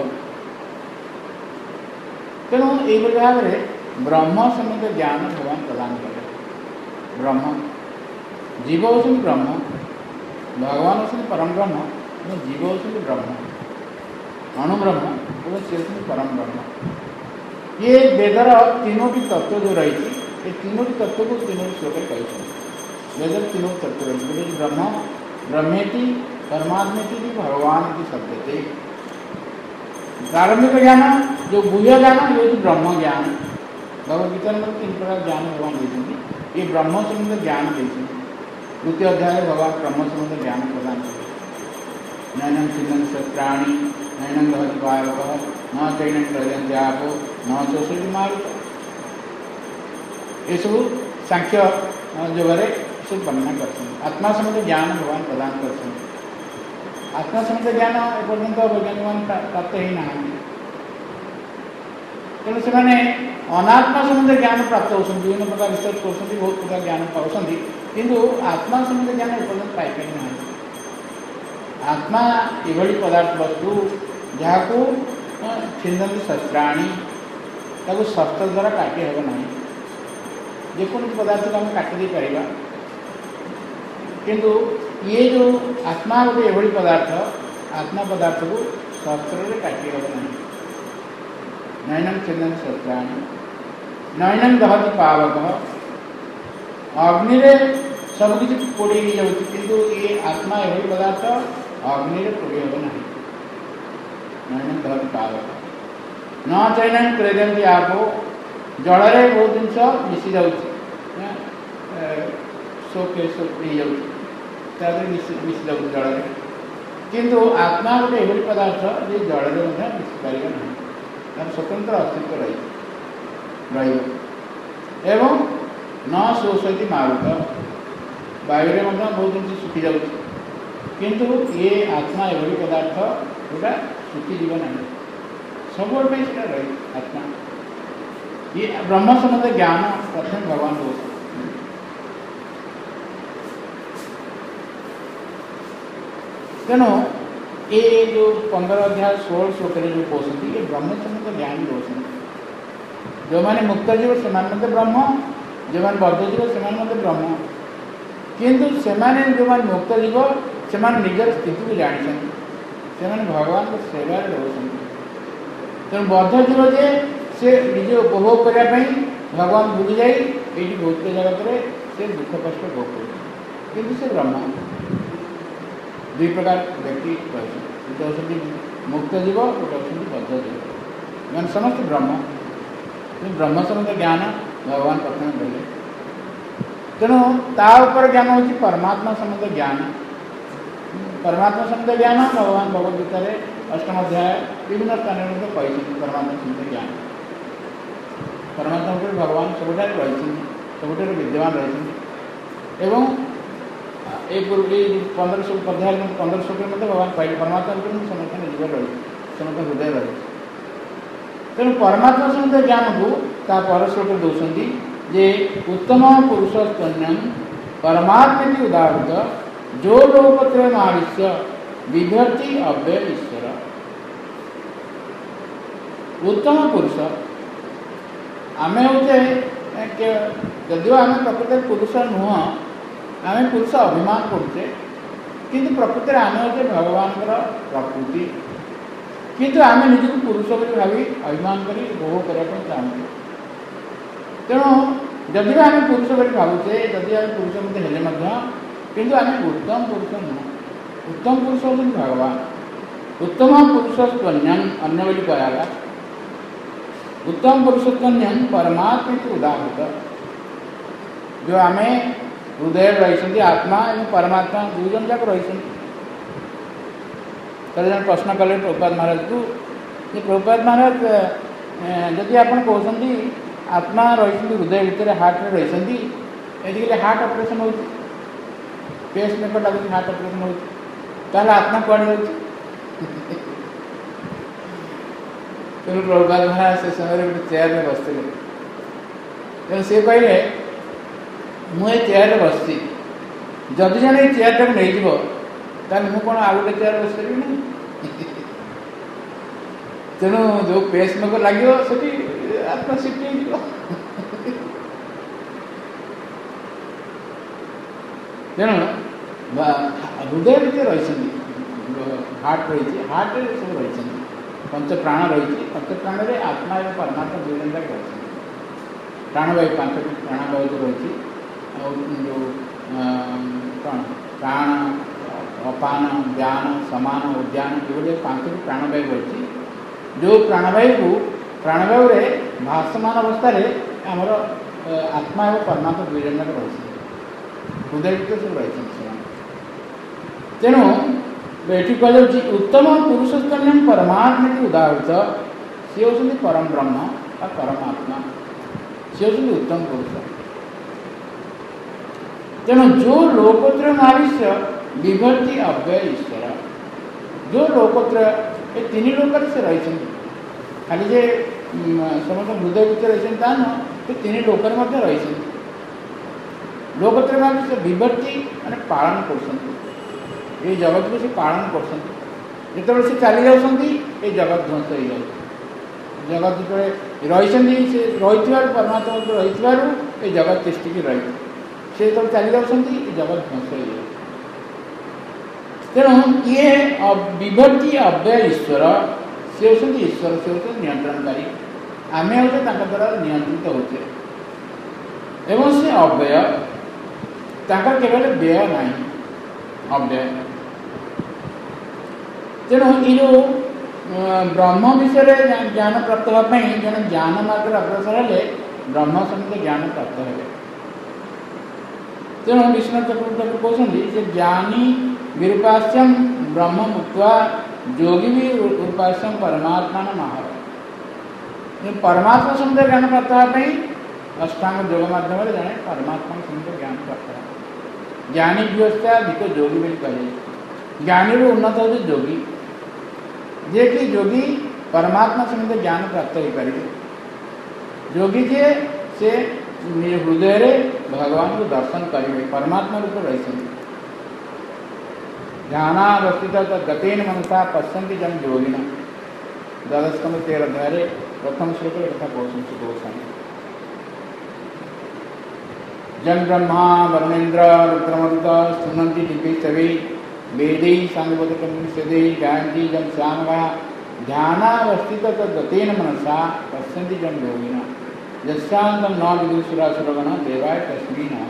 Speaker 1: ତେଣୁ ଏଇଭଳି ଭାବରେ ବ୍ରହ୍ମ ସମେତ ଜ୍ଞାନ ଭଗବାନ ପ୍ରଦାନ କଲେ। ବ୍ରହ୍ମ ଜୀବ ହେଉଛନ୍ତି ବ୍ରହ୍ମ, ଭଗବାନ ହେଉଛନ୍ତି ପରମ ବ୍ରହ୍ମ ଏବଂ ଜୀବ ହେଉଛନ୍ତି ବ୍ରହ୍ମ, ଅଣୁବ୍ରହ୍ମ ଏବଂ ସେ ହେଉଛନ୍ତି ପରମ ବ୍ରହ୍ମ। ଇଏ ବେଦର ତିନୋଟି ତତ୍ତ୍ୱ ଯେଉଁ ରହିଛି, ଏ ତିନୋଟି ତତ୍ତ୍ୱକୁ ତିନୋଟି ଶ୍ଲୋକରେ କହିଛନ୍ତି। ବେଦର ତିନୋଟି ତତ୍ତ୍ୱ ରହିଛି, ଗୋଟେ ହେଉଛି ବ୍ରହ୍ମ, ବ୍ରହ୍ମେତି परमात्मेति भगवान की शब्दते। प्रारंभिक ज्ञान जो गुह्य ज्ञान ये ब्रह्म ज्ञान, भगवदगीता में तीन प्रकार ज्ञान भगवान देते, ये ब्रह्म संबंध ज्ञान देते। द्वितीय अध्याय भगवान ब्रह्म संबंध ज्ञान प्रदान करते। नैनम चिन्नम शस्त्राणी नैनम दहति वायवः न चैनम प्रजन्त्यापो न शोषयति मारुतः। ये सब सांख्य योगरे सब वर्णना करते। आत्मा संबंध ज्ञान भगवान प्रदान करते। आत्मा संबंध ज्ञान एपर्यंत वैज्ञानिक मान प्राप्त ही ना, तेणु से अनात्मा संबंध ज्ञान प्राप्त होती, विभिन्न प्रकार रिसर्च कर बहुत प्रकार ज्ञान पाँच, किंतु आत्मा संबंध ज्ञान एपर्यंत पाई ना। आत्मा एभली पदार्थ वस्तु जहाँ को छिंदती शस्त्राणी, ताको शस्त्र द्वारा काटी हेब ना। जेको पदार्थ को आम काटिदे पार, किंतु ये जो आत्मा गोटे एभली पदार्थ, आत्मा पदार्थ को शस्त्र में काटी हेब ना। नैनम छिंदती शस्त्राणी नैनम दहति पावक, अग्नि सबकि पोड़ी जाऊँ, किंतु ये आत्मा एभली पदार्थ अग्नि पोड़ी हेब ना। नैनम दहति पावक न चैनम क्रेदंती आपो, जल बहुत जिनस मिसी जाऊँ, शोक शोक मिसी जाऊँ जल, किंतु आत्मा गोटे एभली पदार्थ जे जल मिसी पार ना, तार स्वतंत्र अस्तित्व रही एवं न शोषयति मारुत, वायु बहुत जिन सुखी जाऊँ, किंतु ये आत्मा एभली पदार्थ जोटा सुखी जीव ना, सब रही आत्मा। ये ब्रह्म संबंध ज्ञान प्रथम भगवान को। तेणु ये जो पंद्रह अध्याय सोलह श्लोक जो कहते, ये ब्रह्म संबंध ज्ञान रोशन जो माने मुक्त जीव से ब्रह्म, जो माने बद्ध जीव से ब्रह्म, किंतु से जो माने मुक्त जीव से निजर स्थिति को जानते से भगवान को सेवा रोचन। तेणु बद्ध जीव जे से निज उपभोग करने भगवान भूली जाए ये भौतिक जगत में से दुख कष्ट भोग कर, किंतु से ब्रह्म दुई प्रकार व्यक्ति रही गोटे मुक्त जीव गोटे बद्ध जीव मैंने समस्त ब्रह्म ब्रह्म संबंध ज्ञान भगवान प्रथम देले। तेणु ता उपर ज्ञान हूँ परमात्मा संबंध ज्ञान। परमात्मा संबंध ज्ञान भगवान भगवद्गीता अष्टम अध्याय विभिन्न स्थान में कही परमात्मा संबंध ज्ञान। परमात्मा भगवान सबुठार रही सबुठार विद्यमान रही एवं ये पूर्व पंद्रह सौ अध्याय पंद्रह सौ के मध्य भगवान पाइल परमात्मा समस्त जीव रही समस्त हृदय रही। तेणु परमात्मा संबंध ज्ञान को ता परश्लोक दौरान जे उत्तम पुरुष स्तन्यम परमात्मा की उदाहृत जो लोकत्रय आविश्य विभर्ति अव्यय ईश्वर। उत्तम पुरुष आम होते जदिव आम प्रकृत पुरुष नुह आम पुरुष अभिमान करते किंतु प्रकृत आम होते भगवान प्रकृति किंतु आम निजी पुरुष भावी अभिमान कर उपभोग करने चाहते। तेणु जदि आम पुरुष भावुचे जदि आम पुरुष मत हेले किंतु आम उत्तम पुरुष नुह। उत्तम पुरुष होते भगवान। उत्तम पुरुष स्तन्यम अन्य बोली कहा उत्तम पुरुष स्तन्यम परमात्मा की उदाहृत जो आम हृदय रही आत्मा और परमात्मा दुई जन जाक रही। कल जन प्रश्न कले प्रभुपाद महाराज को ये प्रभुपाद महाराज जदि आप कहते आत्मा रही हृदय भितर हार्ट में रही हार्ट ऑपरेशन हो पेस मेकर लगे हार्ट ऑपरेशन हो आत्मा कौन हो तेणु प्रभुपाद महाराज से समय गोटे चेयर में बसते तेणु सी कहले मुझे चेयर में बसती जदि जन ये चेयर टाक नहीं मुझे कौन आउ गोटे चेयर बस पारि ना। तेणु जो पेस मेकर लगे से आत्मा सिफ्ट हो तेणु हृदय भितर रही हार्ट रही हार्ट सब रही पंच प्राण रही पंच प्राण में आत्मा और परमात्मा दुई जन जाक रही प्राणवायु पांच प्राणवायु जो रही जो कौन प्राण अपान व्यान समान उद्यान ये पांच प्राणवायु रही जो प्राणवायु को प्राणवायु भाषमान अवस्था आमर आत्मा और परमात्मा दुई जन जाक रही हृदय भितर सब रही। तेणु ये कह उत्तम पुरुष स्तन्यम परमात्मा की उदाहृत सी होती परम ब्रह्म और परमात्मा सी होती उत्तम पुरुष। तेणु जो लोकोत्रय आविश्य विभर्ति अव्यय ईश्वर जो लोकोत्रय ये तीन लोक से रही खाली जे समस्त हृदय भितर रही तो तीन लोक रही लोकोत्रय आविश्य विभर्ति माने पालन कर जगत को से पालन कर से चली जाती ये जगत ध्वंस हो जाए जगत जो रही से रही परमात्मा रही ये जगत तिष्टिकी रही से जो चली जाती जगत ध्वंस हो जाए। तेणु ये विभर्ति अव्यय ईश्वर सी होती ईश्वर से होते नियंत्रणकारी आम होते द्वारा नियंत्रित होते एवं से अव्यय केवल व्यय ना अव्यय। तेणु ये ब्रह्म विषय ज्ञान प्राप्त होगापी जन ज्ञान मार्ग अग्रसर हेले ब्रह्म संबंध ज्ञान प्राप्त है। तेणु विष्णु चक्रवर्ती कहते ज्ञानी विरूपास्यम ब्रह्म मुक्त्वा योगी भी रूपास्यम परमात्मा माह परमात्मा संबंध ज्ञान प्राप्त होगापी अष्टांग योग माध्यम जड़े परमात्मा संबंध ज्ञान प्राप्त है। ज्ञानी व्यवस्था अधिक योगी बोली कहे ज्ञानी उन्नत होती योगी जे कि योगी परमात्मा संबंध ज्ञान प्राप्त हो पारे योगी जे से हृदय रे भगवान को दर्शन करेंगे परमात्मा रूप रही ध्यानावस्थित गतेन मनसा पश्यन्ति जन योगिना द्वादश तेरह अध्याय प्रथम श्लोक कथा कहते सुत गोस्वामी जन ब्रह्मा वरुणेन्द्र रुद्रमरुत सुनंति दिव्य सवे वेदै सांगवदकमिषदे गायन्ति जन श्यामगा ध्यानावस्थित तद्गतेन मनसा पश्यन्ति जन योगिना यस्यान्तं न विदुषुरासुरगण देवाय तस्मै नमः।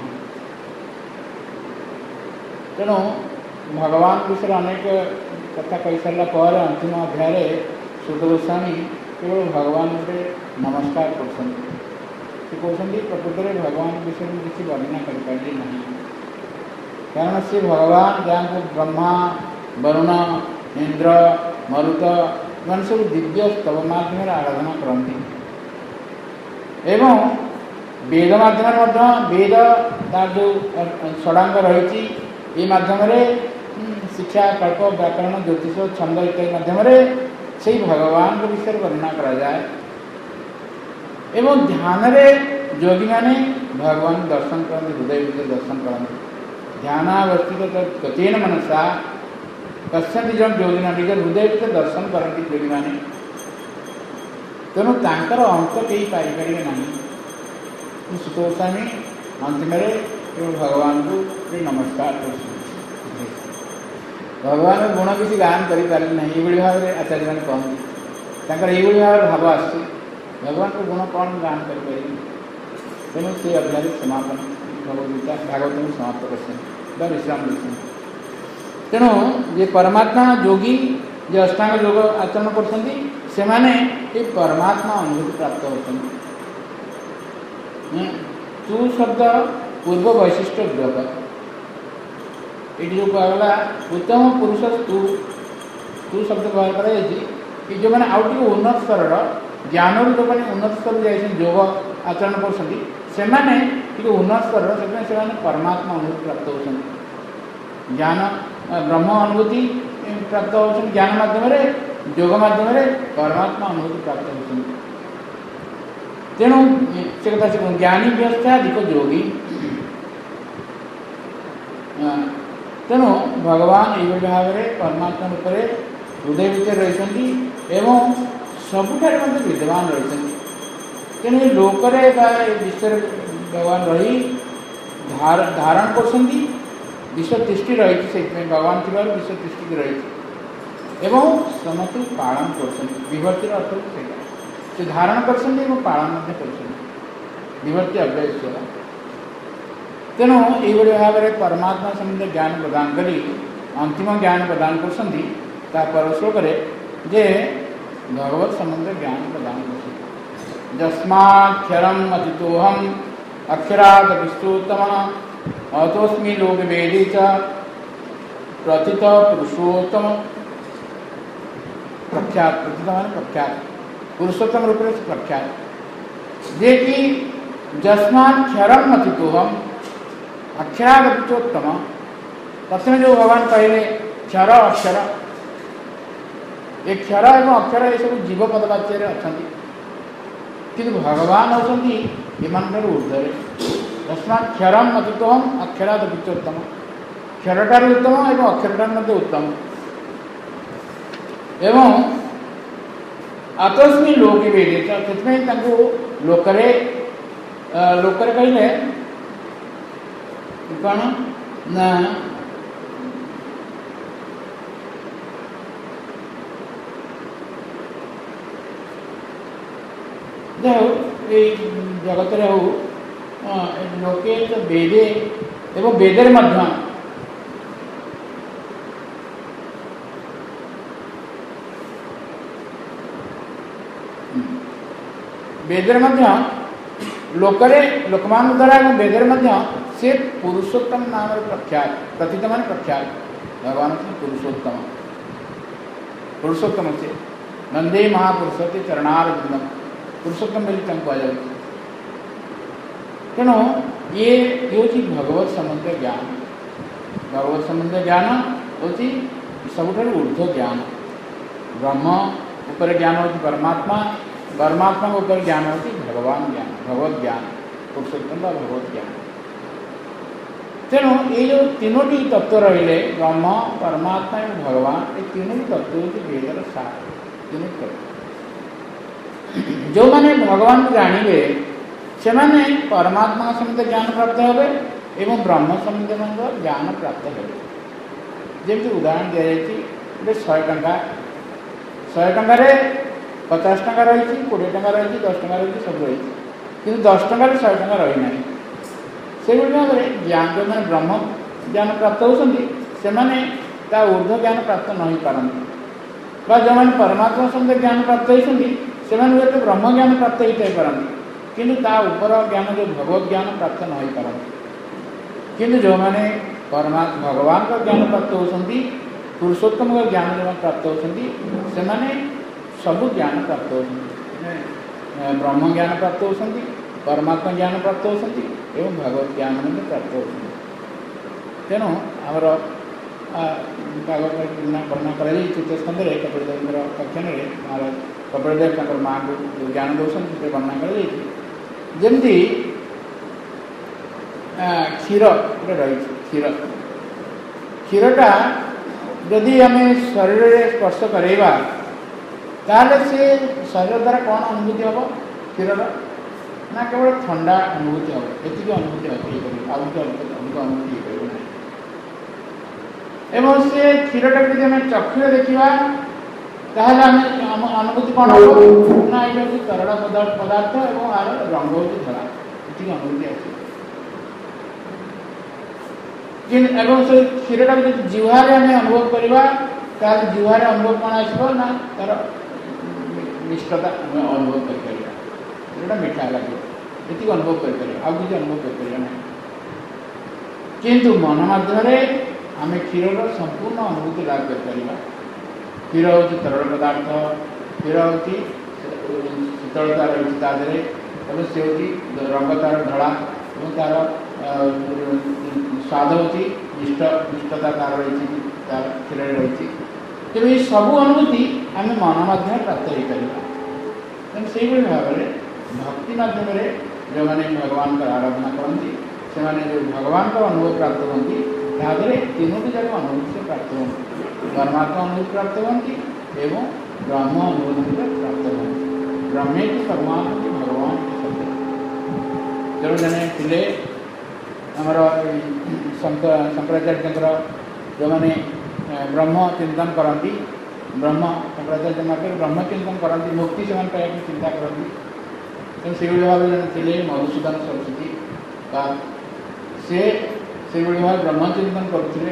Speaker 1: तेणु भगवान विषय अनेक कथा कही सारा पर अंतिम अध्याय सुत गोस्वामी केवल भगवान के नमस्कार कर कहते प्रकृत में भगवान विषय में किसी वर्णना करें ना कारण से भगवान जहाँ को ब्रह्मा वरुण इंद्र मरुत मान सब दिव्य स्तव माध्यम आराधना करती एवं वेद माध्यम वेद तार जो षडांग रही मध्यम शिक्षा कल्प व्याकरण ज्योतिष छंद इत्यादि माध्यम से भगवान के विषय वर्णना करा जाए एवं ध्यान रे योगी माने भगवान दर्शन करते हृदय विषय दर्शन करते ध्यानावस्थित गतेन मनसा पश्यन्ति जन योगिना निज हृदय विषय दर्शन करती योगी माने तेणु तांकर अंत कहीं पाइपर ना सुत गोस्वामी अंतिम भगवान को नमस्कार कर भगवान गुण किसी गान करें ना ये भाव में आचार्य मैंने कहते ये भाव भाव आस भगवान को गुण कौन गान करें तेणु से अध्याय समापन भगवदगीता भागवत में समाप्त कर विश्राम देते तेणु ये परमात्मा योगी जो अष्टांग योग आचरण कर परमात्मा अनुभूति प्राप्त होती तू शब्द पूर्व वैशिष्ट्य ग्रह ये जो कहला उत्तम पुरुष तू तू शब्द व्यवहार कर जो मैंने आउ टे उन्नत स्तर ज्ञान जो मैंने उन्नत स्तर जाए योग आचरण कर उन्नत स्तर से परमात्मा अनुभूति प्राप्त होती ज्ञान ब्रह्म अनुभूति प्राप्त हो ज्ञान मध्यम योग मध्यम परमात्मा अनुभूति प्राप्त होती तेणु से कथा से ज्ञानी व्यवस्था अधिक योगी तेणु भगवान ये भाव में परमात्मा रूप हृदय भितर रही सबुठार विद्यमान रही तेणु लोकरे विश्व भगवान रही धार धारण कर विश्व दृष्टि रही से भगवान थी विश्व दृष्टि रही समस्त पालन कर विभक्तिर अर्थ से धारण कर पालन विभक्ति अव्यय तेणु ये भाव में परमात्मा संबंधी ज्ञान प्रदान करी अंतिम ज्ञान प्रदान कर श्लोक जे भगवत संबंध ज्ञान प्रदान कर जस्माक्षरम अतितोहम अक्षराद विष्णुतम अतोस्मी लोक वेदी च प्रथित पुरुषोत्तम प्रख्यात प्रथित मान प्रख्यात पुरुषोत्तम रूप से प्रख्यात जे कि जस्माक्षरम अतितोहम अक्षरागतिचोत्तम प्रथम जो भगवान कहले क्षर अक्षर एक क्षर एवं अक्षर ये सब जीव पदवाच्य अच्छा कि भगवान होती ऊर्धे तस्माक्षरम अतितोहम अक्षरादपिचोत्तम क्षरटार उत्तम एवं अक्षरटार उत्तम एवं अतस्मी लोके वेदे से लोकरे लोकरे कहले कौन ना जगत हो लोके तो वेदे एवं वेदर मध्य वेदर मध्य लोकरे लोकमान द्वारा वेदर मध्य से पुरुषोत्तम नाम प्रख्यात प्रथित मान प्रख्यात भगवान से पुरुषोत्तम पुरुषोत्तम से नंदे महापुरुष से चरणारविंदम पुरुषोत्तम बोली कहुए तेणु ये हूँ भगवत संबंध ज्ञान भगवत संबंध ज्ञान हूँ सबुठार ऊर्ध्व ज्ञान ब्रह्म उपर ज्ञान हूँ परमात्मा परमात्मा उपर ज्ञान हूँ भगवान ज्ञान भगवत ज्ञान पुरुषोत्तम व भगवत ज्ञान तेणु ये जो तीनोटी तत्व रही ब्रह्म परमात्मा और भगवान ये तीनोटी तत्व हूँ वेदर सार तीनोटी तत्व जो माने भगवान को जानवे से माने परमात्मा समित ज्ञान प्राप्त होवे एवं ब्रह्म समित ज्ञान प्राप्त होवे। जमी उदाहरण दि जाए गोटे शहे टंका शहे टंकार पचास टंका रही कोड़े टंका रही दस टंका रही सब रही कि दस टंकार शहे टंका रही ना से भाव में ज्ञान जो मैंने ब्रह्म ज्ञान प्राप्त होती से ऊर्ध्व ज्ञान प्राप्त नहीं पारती बा जो मैंने परमात्मा सहित ज्ञान प्राप्त होती से ब्रह्म ज्ञान प्राप्त होता पारती किंतु ता ऊपर ज्ञान जो भगवत ज्ञान प्राप्त नहीं पारती किंतु जो मैंने परमात्मा भगवान का ज्ञान प्राप्त होती पुरुषोत्तम का ज्ञान जो प्राप्त होती से सबू ज्ञान प्राप्त होती ब्रह्म ज्ञान प्राप्त होती परमात्मा ज्ञान प्राप्त होती एवं भगवत ज्ञान प्राप्त होती तेणु आमर वर्णना कर तृतीय स्कंद कपिलदेव कथन महाराज कपिलदेव माँ को ज्ञान दौरान से वर्णना करमती क्षीर गोटे रही क्षीर क्षीरटा जदि आम शरीर में स्पर्श करवा ताले से शरीर द्वारा कौन अनुभूति हम क्षीर ना केवल ठंडा अनुभूति हम ये अनुभूति अधिक अनुभूति एवं से क्षीरटा जब आम चक्षुरे देखा ताहले आम अनुभूति कौन हम ना ये तरल पदार्थ पदार्थ और आर रंग हूँ धला ये अनुभूति आस एवं से क्षीरटा जो जिह्वार आम अनुभव करवा जिह्वार अनुभव कौन आसो ना तार निष्ठता अनुभव कर मीठा लगे ये अनुभव कर किसी अनुभव कर ना किंतु मन मध्यम आम क्षीर संपूर्ण अनुभूति लाभ कर क्षीर हूँ तरल पदार्थ क्षीर हूँ शीतलता रही और सी हूँ रंग तार धड़ा और तार स्वाद हूँ निष्ठ निष्ठता तार रही तार क्षीर रही तेज ये सबू अनुभूति आम मन मध्यम प्राप्त हो पार से भाव में भक्ति मध्यम जो मैंने भगवान का आराधना करती से जो भगवान का अनुभव प्राप्त होती तादरे तीनोटी जाक अनुभूति से प्राप्त होती परमात्मा अनुभूति प्राप्त होती एवं ब्रह्म अनुभूति प्राप्त होती ब्रह्मे की परमात्मा भगवान के शब्द जो जने थे आमर शंकराचार्य जो मैंने ब्रह्म चिंतन करती ब्रह्म शंकराचार्य मात्र ब्रह्म चिंतन करती मुक्ति से चिंता करती तो से भाव जन थे मधुसूदन सरस्वती का से से भाव ब्रह्म चिंतन करते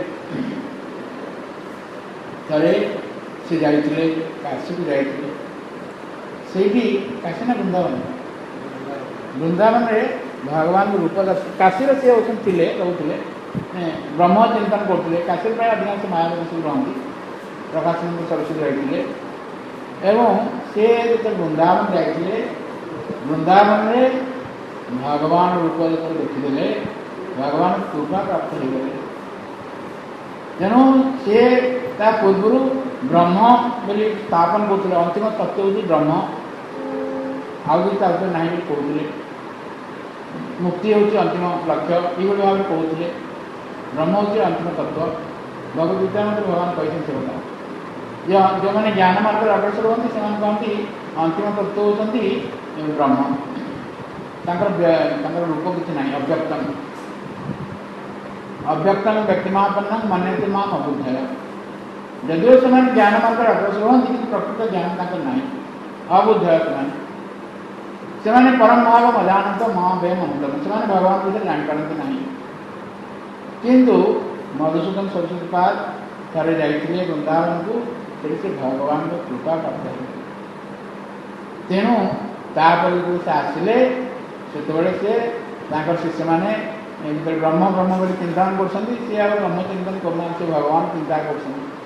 Speaker 1: थे से जाते काशी को जाते से काशी ना वृंदावन वृंदावन में भगवान रूप काशी रे थे कहते ब्रह्म चिंतन करते काशी प्राय अधिकांश मायावी सब रहती प्रकाशानंद सरस्वती रही एवं से जो वृंदावन जाते वृंदावन में भगवान रूप जो देखीदे भगवान कृपा प्राप्त हो गए तेणु सी पूर्व ब्रह्म बोली स्थापन करते अंतिम तत्व हूँ ब्रह्म आउ भी तत्व ना कहते मुक्ति हूँ अंतिम लक्ष्य ये भाव में कहते ब्रह्म हूँ अंतिम तत्व भगवद्गीता में भगवान कहते से जो जो मैंने ज्ञान मार्ग अग्रसर होती से कहती अंतिम तत्व होती ब्रह्म तांकर रूप किसी ना अव्यक्तम अव्यक्तम व्यक्तिमापन्न मन्यते माम अबुद्धय जदिव से ज्ञान मार्ग अग्रसर होती कि प्रकृत ज्ञान तक ना अबुद्धय से परम भाव अजानत महाभय ममतम से भगवान विषय जापारती ना किंतु मधुसूदन सरस्वती पाद थे जाते वृंदावन को से भगवान को कृपा प्राप्त है तेणु तापर से आसिले से शिष्य मैंने ब्रह्म ब्रह्म बोली चिंतन कर ब्रह्म चिंतन करना से भगवान चिंता कर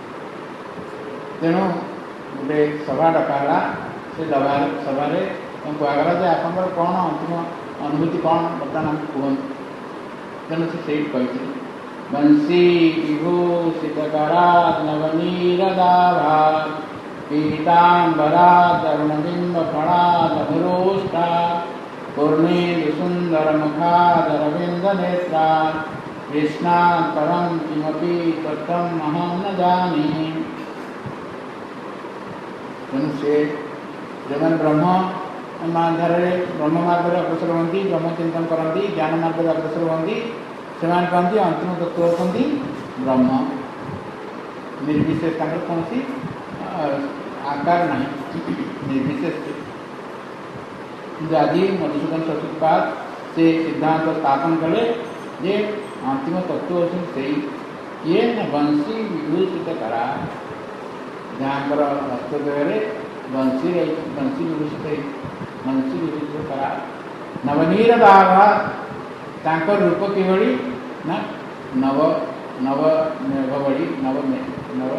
Speaker 1: तेणु गोटे सभा डकाला से सभा सभा कहगला जे आप कौन अंतिम अनुभूति कौन बर्तमान कहते तेणु से कही बंशी विभूषित करात नवनीरदाभा पीतांबरा तरुणबिंब फणाद अभिरोष्टा पूर्णेन्दु सुंदर मुखादरविंद नेत्रा कृष्णात् परं किमपि तत्त्वम् अहं न जाने। तेणु से जगन ब्रह्म ଧାରରେ ବ୍ରହ୍ମ ମାର୍ଗରେ ଅଗ୍ରସର ହୁଅନ୍ତି, ବ୍ରହ୍ମ ଚିନ୍ତନ କରନ୍ତି, ଜ୍ଞାନ ମାର୍ଗରେ ଅଗ୍ରସର ହୁଅନ୍ତି, ସେମାନେ କହନ୍ତି ଅନ୍ତିମ ତତ୍ତ୍ୱ ହେଉଛନ୍ତି ବ୍ରହ୍ମ। ନିର୍ବିଶେଷ, ତାଙ୍କର କୌଣସି ଆକାର ନାହିଁ, ନିର୍ବିଶେଷ। କିନ୍ତୁ ଆଜି ମଧୁସୂଦନ ସରସ୍ୱତୀ ପାଦ ସେ ସିଦ୍ଧାନ୍ତ ସ୍ଥାପନ କଲେ ଯେ ଅନ୍ତିମ ତତ୍ତ୍ୱ ହେଉଛନ୍ତି ସେଇ କିଏ ନା ବଂଶୀ ବିଭୂଷିତ କରା, ଯାହାଙ୍କର ହସ୍ତଦେହରେ ବଂଶୀ ରହିଛି, ବଂଶୀ ବିଭୂଷିତ ହେଇଛି, ବଂଶୀ ବିଭୂଷିତ କରା ନବନୀର ବାହା, ତାଙ୍କ ରୂପ କିଭଳି ନା ନବ ନବ ମେଘ ଭଳି, ନବ ନବ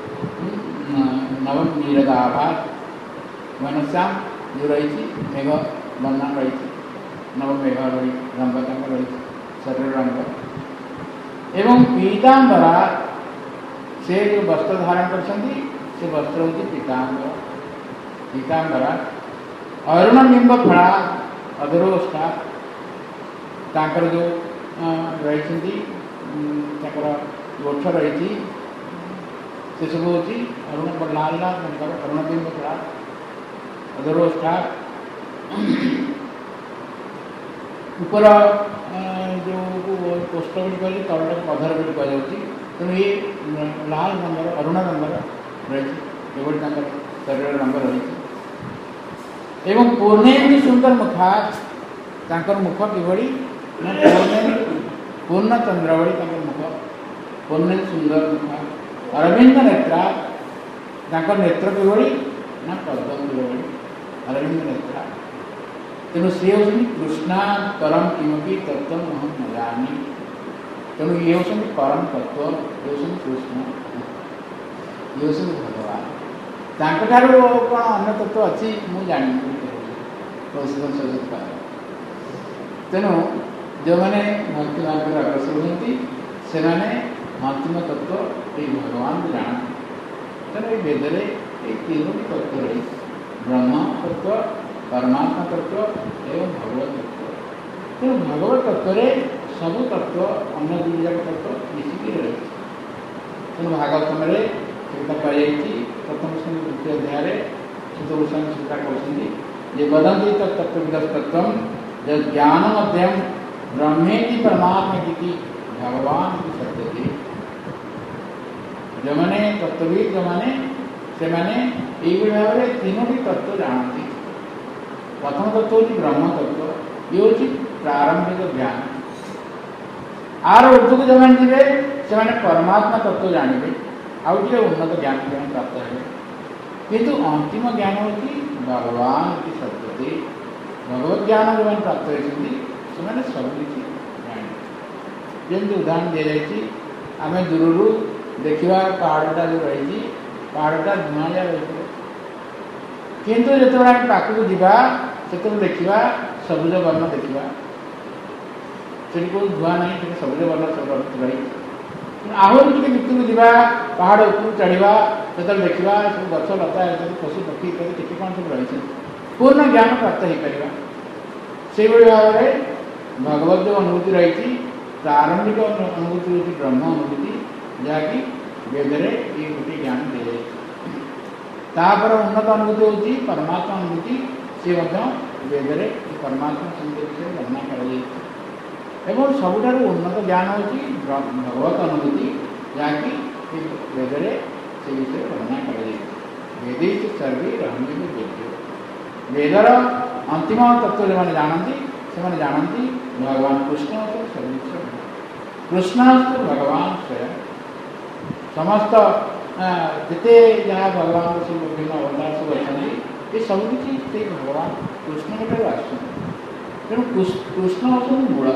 Speaker 1: ନବ ନୀରଦାଭା, ଘନଶ୍ୟାମ ଯେଉଁ ରହିଛି, ମେଘ ବର୍ଣ୍ଣ ରହିଛି, ନବ ମେଘ ଭଳି ରଙ୍ଗ ତାଙ୍କ ରହିଛି, ଶରୀର ରଙ୍ଗ। ଏବଂ ପୀତାମ୍ବରା, ସେ ଯେଉଁ ବସ୍ତ୍ର ଧାରଣ କରିଛନ୍ତି ସେ ବସ୍ତ୍ର ହେଉଛି ପୀତାମ୍ବର, ପୀତାମ୍ବରା। ଅରୁଣ ନିମ୍ବ ଫଳା ଅଧରୋଷ୍ଠା, ତାଙ୍କର ଯେଉଁ ରହିଛନ୍ତି, ତାଙ୍କର ଗୋଠ ରହିଛି ସେସବୁ ହେଉଛି ଅରୁଣ ଲାଲ ଲାଲ ତାଙ୍କର ଅରୁଣ ନିମ୍ବ ଫଳା ଅଧରୋଷ୍ଠା। ଉପର ଯେଉଁ କୋଷ୍ଠ ବୋଲି କହିଲେ ତଳଟାକୁ ଅଧର ବୋଲି କୁହାଯାଉଛି, ତେଣୁ ଇଏ ଲାଲ ରଙ୍ଗର ଅରୁଣ ରଙ୍ଗର ରହିଛି, ଏଭଳି ତାଙ୍କର ଶରୀର ରଙ୍ଗ ରହିଛି। ଏବଂ ପୂର୍ଣ୍ଣେନ୍ଦୁ ସୁନ୍ଦର ମୁଖା, ତାଙ୍କର ମୁଖ କିଭଳି ନା ପୂର୍ଣ୍ଣେନ୍ଦୁ ପୂର୍ଣ୍ଣଚନ୍ଦ୍ର ଭଳି ତାଙ୍କର ମୁଖ, ପୂର୍ଣ୍ଣେନ୍ଦୁ ସୁନ୍ଦର ମୁଖ। ଅରବିନ୍ଦ ନେତ୍ରା, ତାଙ୍କର ନେତ୍ର କିଭଳି ନା ପଦ୍ମଫୁଲ ଭଳି ଅରବିନ୍ଦ ନେତ୍ରା। ତେଣୁ ସେ ହେଉଛନ୍ତି କୃଷ୍ଣା ପରମ କିମପି ତତ୍ତ୍ୱ ଅହଂ ନ ଜାନି, ତେଣୁ ଇଏ ହେଉଛନ୍ତି ପରମ ତତ୍ତ୍ୱ, ଇଏ ହେଉଛନ୍ତି କୃଷ୍ଣ, ଇଏ ହେଉଛନ୍ତି ଭଗବାନ। ତାଙ୍କଠାରୁ କ'ଣ ଅନ୍ୟ ତତ୍ତ୍ୱ ଅଛି ମୁଁ ଜାଣିନି ମଧୁସୂଦନ ସରସ୍ୱତୀ ପାଦ। ତେଣୁ ଯେଉଁମାନେ ଭକ୍ତି ମାର୍ଗରେ ଅଗ୍ରସର ହୁଅନ୍ତି ସେମାନେ ଅନ୍ତିମ ତତ୍ତ୍ୱ ଏଇ ଭଗବାନଙ୍କୁ ଜାଣନ୍ତି। ତେଣୁ ଏଇ ବେଦରେ ଏଇ ତିନୋଟି ତତ୍ତ୍ୱ ରହିଛି, ବ୍ରହ୍ମ ତତ୍ତ୍ୱ, ପରମାତ୍ମା ତତ୍ତ୍ୱ ଏବଂ ଭଗବତ ତତ୍ତ୍ୱ। ତେଣୁ ଭଗବତ ତତ୍ତ୍ୱରେ ସବୁ ତତ୍ତ୍ୱ ଅନ୍ୟ ଦୁଇ ଯାକ ତତ୍ତ୍ୱ ମିଶିକି ରହିଛି। ତେଣୁ ଭାଗବତମରେ ସେଟା କୁହାଯାଇଛି ପ୍ରଥମ ଶ୍ରେଣୀ ଦ୍ୱିତୀୟ ଅଧ୍ୟାୟରେ ସୁତଭୂଷଣ ସେଟା କହୁଛନ୍ତି ଯେ ବଦନ୍ତି ତତ୍ତ୍ୱବିଦ ତତ୍ତ୍ୱം ଜ୍ଞାନ ମଧ୍ୟମ ବ୍ରହ୍ମେତି ପରମାତ୍ମା କିତି ଭଗବାନ ସତ୍ୟତେ। ଯେଉଁମାନେ ତତ୍ତ୍ୱବିଦ, ଯେଉଁମାନେ ସେମାନେ ଏଇଭଳି ଭାବରେ ତିନୋଟି ତତ୍ତ୍ୱ ଜାଣନ୍ତି। ପ୍ରଥମ ତତ୍ତ୍ୱ ହେଉଛି ବ୍ରହ୍ମ ତତ୍ତ୍ୱ, ଇଏ ହେଉଛି ପ୍ରାରମ୍ଭିକ ଜ୍ଞାନ। ଆର ଉର୍ଦ୍ଧ୍ୱକୁ ଯେଉଁମାନେ ଯିବେ ସେମାନେ ପରମାତ୍ମା ତତ୍ତ୍ୱ ଜାଣିବେ, ଆଉ ଟିକେ ଉନ୍ନତ ଜ୍ଞାନ ସେମାନେ ପ୍ରାପ୍ତ ହେବେ। କିନ୍ତୁ ଅନ୍ତିମ ଜ୍ଞାନ ହେଉଛି ଭଗବାନ କି ସତ୍ୟତେ। ଭଗବତ ଜ୍ଞାନ ଯେଉଁମାନେ ପ୍ରାପ୍ତ ହୋଇଛନ୍ତି ସେମାନେ ସବୁକିଛି ଜାଣିବେ। ଯେମିତି ଉଦାହରଣ ଦିଆଯାଇଛି, ଆମେ ଦୂରରୁ ଦେଖିବା ପାହାଡ଼ଟା ଯେଉଁ ରହିଛି, ପାହାଡ଼ଟା ଧୂଆଁଳିଆ ରହିଥିବ, କିନ୍ତୁ ଯେତେବେଳେ ଆମେ ପାଖକୁ ଯିବା ସେତେବେଳେ ଦେଖିବା ସବୁଜ ବର୍ଣ୍ଣ ଦେଖିବା, ସେଠି କେଉଁ ଧୂଆଁ ନାହିଁ, ସେଠି ସବୁଜ ବର୍ଣ୍ଣ ସବୁ ରହିଛି। ଆହୁରି ଟିକେ ଭିତରକୁ ଯିବା, ପାହାଡ଼ ଉପରକୁ ଚଢ଼ିବା, ଯେତେବେଳେ ଦେଖିବା ସବୁ ଗଛ ଲତା ଇତ୍ୟାଦି ପଶୁ ପକ୍ଷୀ ଇତ୍ୟାଦି କେତେ କ'ଣ ସବୁ ରହିଛନ୍ତି, ପୂର୍ଣ୍ଣ ଜ୍ଞାନ ପ୍ରାପ୍ତ ହୋଇପାରିବା। ସେଇଭଳି ଭାବରେ ଭଗବତ ଯେଉଁ ଅନୁଭୂତି ରହିଛି, ପ୍ରାରମ୍ଭିକ ଅନୁଭୂତି ହେଉଛି ବ୍ରହ୍ମ ଅନୁଭୂତି, ଯାହାକି ବେଦରେ ଏଇ ଗୋଟିଏ ଜ୍ଞାନ ଦିଆଯାଇଛି। ତାପରେ ଉନ୍ନତ ଅନୁଭୂତି ହେଉଛି ପରମାତ୍ମା ଅନୁଭୂତି, ସେ ମଧ୍ୟ ବେଦରେ ପରମାତ୍ମା ସଙ୍ଗୀତ ବିଷୟରେ ବର୍ଣ୍ଣନା କରାଯାଇଛି। ଏବଂ ସବୁଠାରୁ ଉନ୍ନତ ଜ୍ଞାନ ହେଉଛି ଭଗବତ ଅନୁଭୂତି, ଯାହାକି ବେଦରେ ସେ ବିଷୟରେ ବର୍ଣ୍ଣନା କରାଯାଇଛି। ବେଦୀ ସର୍ବେ ରହନ୍ତି ବେଦ। ବେଦର ଅନ୍ତିମ ତତ୍ତ୍ୱ ଯେଉଁମାନେ ଜାଣନ୍ତି ସେମାନେ ଜାଣନ୍ତି ଭଗବାନ କୃଷ୍ଣ ହେଉଛନ୍ତି ସର୍ବେଶ୍ୱର, କୃଷ୍ଣ ହେଉଛନ୍ତି ଭଗବାନ ସ୍ୱୟଂ। ସମସ୍ତ ଯେତେ ଯାହା ଭଗବାନର ସବୁ ବିଭିନ୍ନ ଅବତାର ସବୁ ଅଛନ୍ତି, ଏ ସବୁକିଛି ସେଇ ଭଗବାନ କୃଷ୍ଣଙ୍କ ଠାରୁ ଆସୁଛନ୍ତି। ତେଣୁ କୃଷ୍ଣ ହେଉଛନ୍ତି ମୂଳ।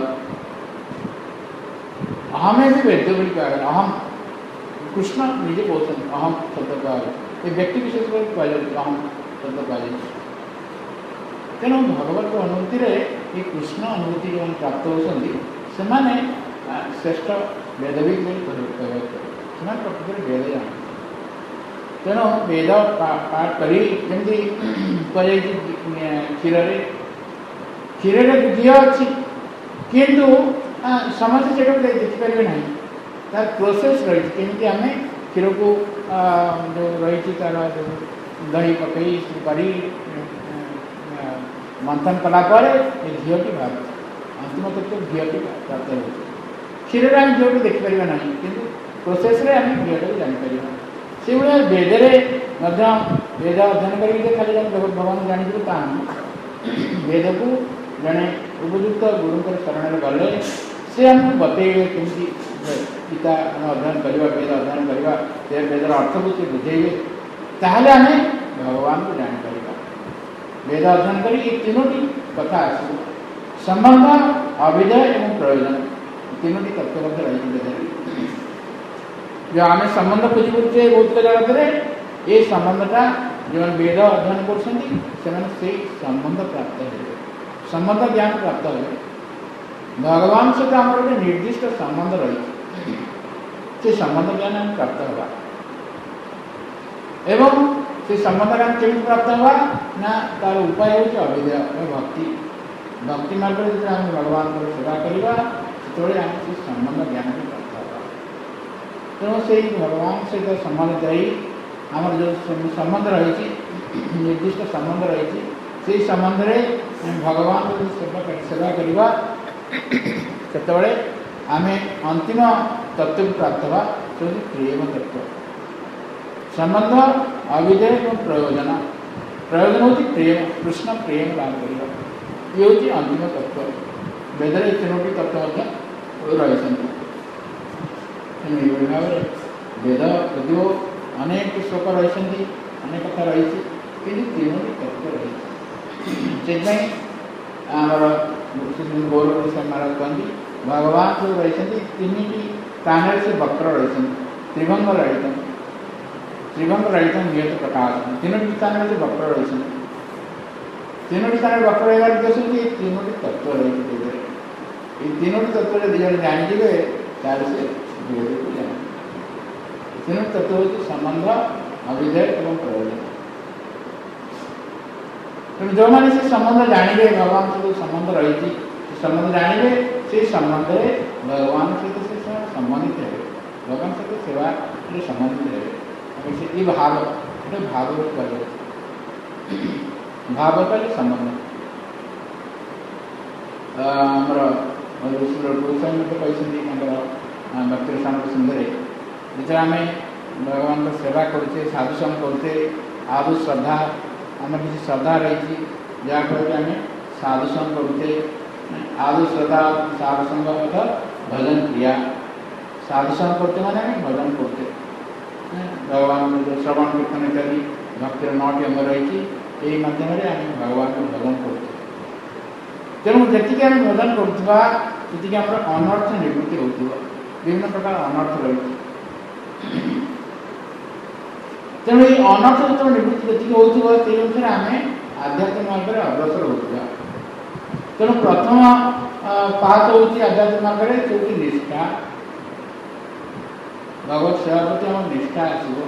Speaker 1: ଅହମେ ବି ବେଦ ବୋଲି କୁହାଗଲା, ଅହମ କୃଷ୍ଣ ନିଜେ କହୁଛନ୍ତି, ଅହମ ଶବ୍ଦ କୁହାଗଲା, ଏ ବ୍ୟକ୍ତି ବିଶେଷ କରି କୁହାଯାଉଛି, ଅହମ ଶବ୍ଦ କୁହାଯାଇଛି। ତେଣୁ ଭଗବତ ଅନୁଭୂତିରେ ଏ କୃଷ୍ଣ ଅନୁଭୂତି ଯେଉଁମାନେ ପ୍ରାପ୍ତ ହେଉଛନ୍ତି ସେମାନେ ଶ୍ରେଷ୍ଠ ବେଦବିଦ ବୋଲି କହିବାକୁ, ସେମାନେ ପ୍ରକୃତରେ ବେଦ ଜାଣନ୍ତି। ତେଣୁ ବେଦ ପାଠ କରି, ଯେମିତି କୁହାଯାଇଛି କ୍ଷୀରରେ କ୍ଷୀରରେ ଘିଅ ଅଛି, କିନ୍ତୁ ସମସ୍ତେ ସେଟାକୁ ଦେଖିପାରିବେ ନାହିଁ, ତାର ପ୍ରୋସେସ୍ ରହିଛି। କେମିତି ଆମେ କ୍ଷୀରକୁ ଯେଉଁ ରହିଛି ତାର ଯେଉଁ ଦହି ପକାଇ କରି मंथन कलापर ये झीटी बाहर अंतिम तत्व झीटी प्राप्त हो क्षीर आम झील को देखिपर ना कि प्रोसेस रे आम झील को जापर से भाया वेदरे वेद अध्ययन करके खाली भगवान जानी ता वेद को जड़े उपयुक्त गुरु शरण गले से आमको बतईबे केमती गीता अध्ययन करवा वेद अध्ययन करवा वेदर अर्थ को से बुझेबे ताहले आम भगवान को जापर वेद अध्ययन कर ये तीनोटी कथा आस संबंध अभिधेय एवं प्रयोजन तीनोटी तत्व रही वेद जो आम संबंध खोजी करुचे बहुत जगत ये संबंधटा जो वेद अध्ययन कर संबंध प्राप्त हो संबंध ज्ञान प्राप्त हो भगवान सहित आम गोटे निर्दिष्ट संबंध रही से संबंध ज्ञान आम प्राप्त होगा एवं से संबंध ज्ञान केमी प्राप्त होगा ना तार उपाय हो अभिधेय भक्ति भक्ति मार्ग में जो आम भगवान को सेवा करवा से आम से संबंध ज्ञान को प्राप्त होगा तेणु से भगवान सहित संबंधित रही आम जो संबंध रही निर्दिष्ट संबंध रही से संबंध में भगवान को सेवा सेवा करवा से आम अंतिम तत्व को प्राप्त हुआ से प्रेम तत्व संबंध अभिधेय और प्रयोजन प्रयोजन हूँ प्रेम कृष्ण प्रेम लाभ करवा ये हूँ अंतिम तत्व वेदर तीनोटी तत्व रही भाव वेद यदिव अनेक श्लोक रही अनेक कथा रही कि तीनोटी तत्व रही से आमर गौरव महाराज कहती भगवान जो रही तीन स्थान से वक्र रही त्रिभंग रही त्रिभंग रही नियत प्रकाश तीनोटी स्थान से वक्र रही तीनोटी स्थान वक्र रही उद्देश्य तीनोटी तत्व रही ये तीनोटी तत्व दिजन जानीजे तार से वेद को जान तीनोटी तत्व हूँ संबंध अभिधेय एवं प्रयोजन तेणु जो मैंने से संबंध जानवे भगवान सहित संबंध रही संबंध जानवे से संबंध भगवान सहित से संबंधित है भगवान सहित सेवा संबंधित है ये भाव ये भाव कहे भाव कहे संबंध आमर गोस्वामी तो कहते भक्ति शांत सुंदर जो आम भगवान को सेवा करुचे साधुसंग करते आदि श्रद्धा आम किसी श्रद्धा रही जहाँफल आम साधुसंग करुचे आदि श्रद्धा साधुसंग भजन क्रिया साधुसंग करते मैंने आम भजन करते भगवान जो श्रवण कीर्तन इत्यादि भक्तिर नौटी अंग रही यही माध्यम आम भगवान को भजन करते तेणु जी आम भजन करुवा जी आम अनर्थ निवृत्ति हो विभिन्न प्रकार अनर्थ रही तेणु ये अनर्थ जो निवृत्ति जी हो अनुसार आम आध्यात्मिक मार्ग में अग्रसर होगा तेणु प्रथम पाठ हूँ आध्यात्मिक मार्ग में जो निष्ठा भगवत सेवा प्रति आम निष्ठा आसो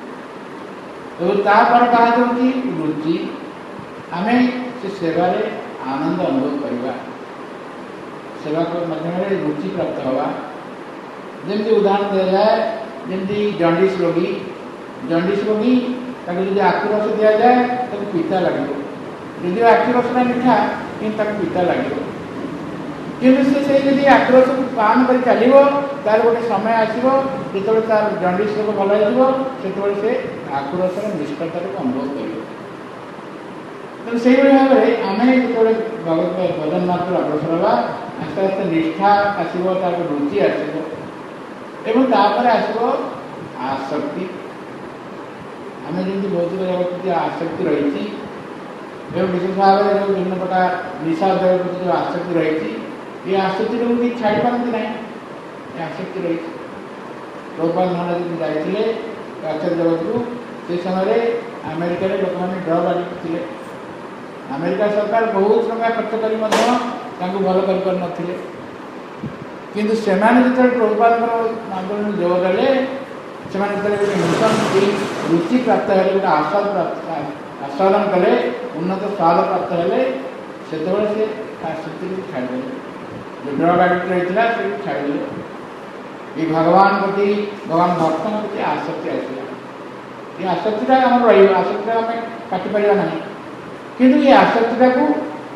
Speaker 1: तापर पाठ हूँ रुचि आम से सेवार आनंद अनुभव करवा सेवा माध्यम रुचि प्राप्त हवा जमी उदाहरण दि जाए जमी जंडिस रोगी जंडिस रोगी जो आखुरस दि जाए तो पिता लगे यदि आखुरसटा मिठा कि पिता लगे कि से आखुरस को पान कर चलो तार गोटे समय आसो जो तार जंडिस रोग भल हो से आखुरसर निष्ठता को अनुभव कर तेणु से भाव में आम जो भगवत भजन मार्ग अग्रसर हवा आस्ते आस्ते निष्ठा आसो तार रुचि आसो एवं तापर आसो आसक्ति आम जमी भौतिक जगत प्रति आसक्ति रही विशेष भाव में जो विभिन्न प्रकार निशा जगत प्रति जो आसक्ति रही ये आसक्ति लोग भी छाड़ी पारती ना ये आसक्ति रही प्रभुपाद महाराज जाते आचार्य जगत को से समय अमेरिका लोक मैंने ड्रग आडिक्ट थे अमेरिका सरकार बहुत टंका खर्च कर भल कर किंतु से प्रभुपाद आंदोलन जोग देले से नूतन रुचि प्राप्त है गोटे आस्वाद प्राप्त आस्वादन कले उन्नत स्वाद प्राप्त है से आसक्ति को छाड़दे जो ड्रग आडिक्ट रही है छाड़दे ये भगवान प्रति भगवान भक्त प्रति आसक्ति आसला ये आसक्तिटा आम रही आसक्ति आम काटिपर ना किंतु ये आसक्तिटा को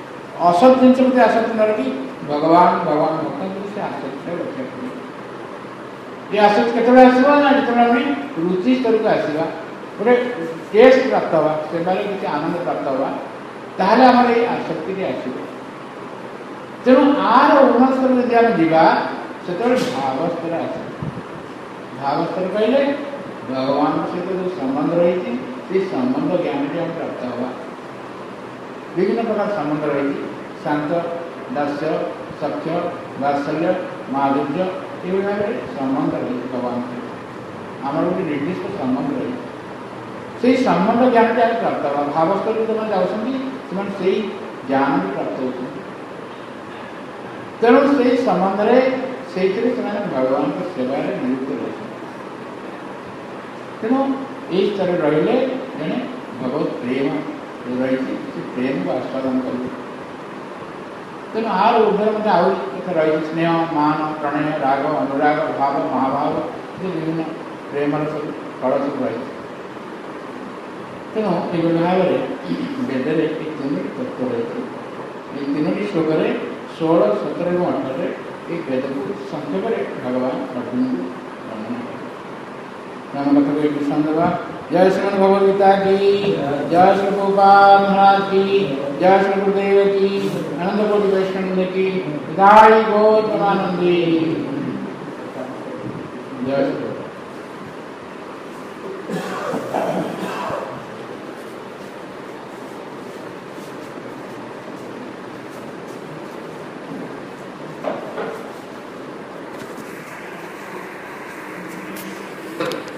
Speaker 1: असत जिन प्रति आसक्ति न रखी भगवान भगवान भक्त से आसक्ति रक्षा करें। ये आसक्ति केतबे आसीबा ना जेतबे हम रुचि स्तर को आसीबा गोटे टेस्ट प्राप्त हवा सेवार किसी आनंद प्राप्त हवा ताहले आमर ये आसक्ति रे आसीबो। तेणु आर उन्नत स्तर यदि आम जीवा से भाव स्तर आस भाव स्तर कहले भगवान सहित जो संबंध रही से संबंध ज्ञान टी हम प्राप्त हवा। विभिन्न प्रकार संबंध रही शांत दास्य सख्य वात्सल्य माधुर्य ये भाव संबंध रही भगवान सहित आमर गोटे निर्दिष्ट संबंध रही से संबंध ज्ञान टी हम प्राप्त हवा। भाव स्तर जो जाऊँ से ज्ञान भी प्राप्त होती तेणु से संबंध से भगवान सेवार नियुक्त रही तेणु यही स्तर रही जड़े भगवत प्रेम रही से प्रेम को आस्वादन कर तेणु आर ऊर्धर मध्य आउ रही स्नेह मान प्रणय राग अनुराग भाव महाभाव ये विभिन्न प्रेम सब फल सब रही तेणु ये भाव में वेद तीन तत्व रही तीनो श्लोक षोलह सतर और अठारह एक वेद को संक्षेप भगवान अर्जुन को वर्णना करें। नाम कथा को एक संदवा जय श्रीमद् भगवद गीता की जय श्री गोपाल महाराज की जय श्री गुरुदेव की आनंद कोटि वैष्णव की विदाई गौतमानंदी जय श्री Thank you.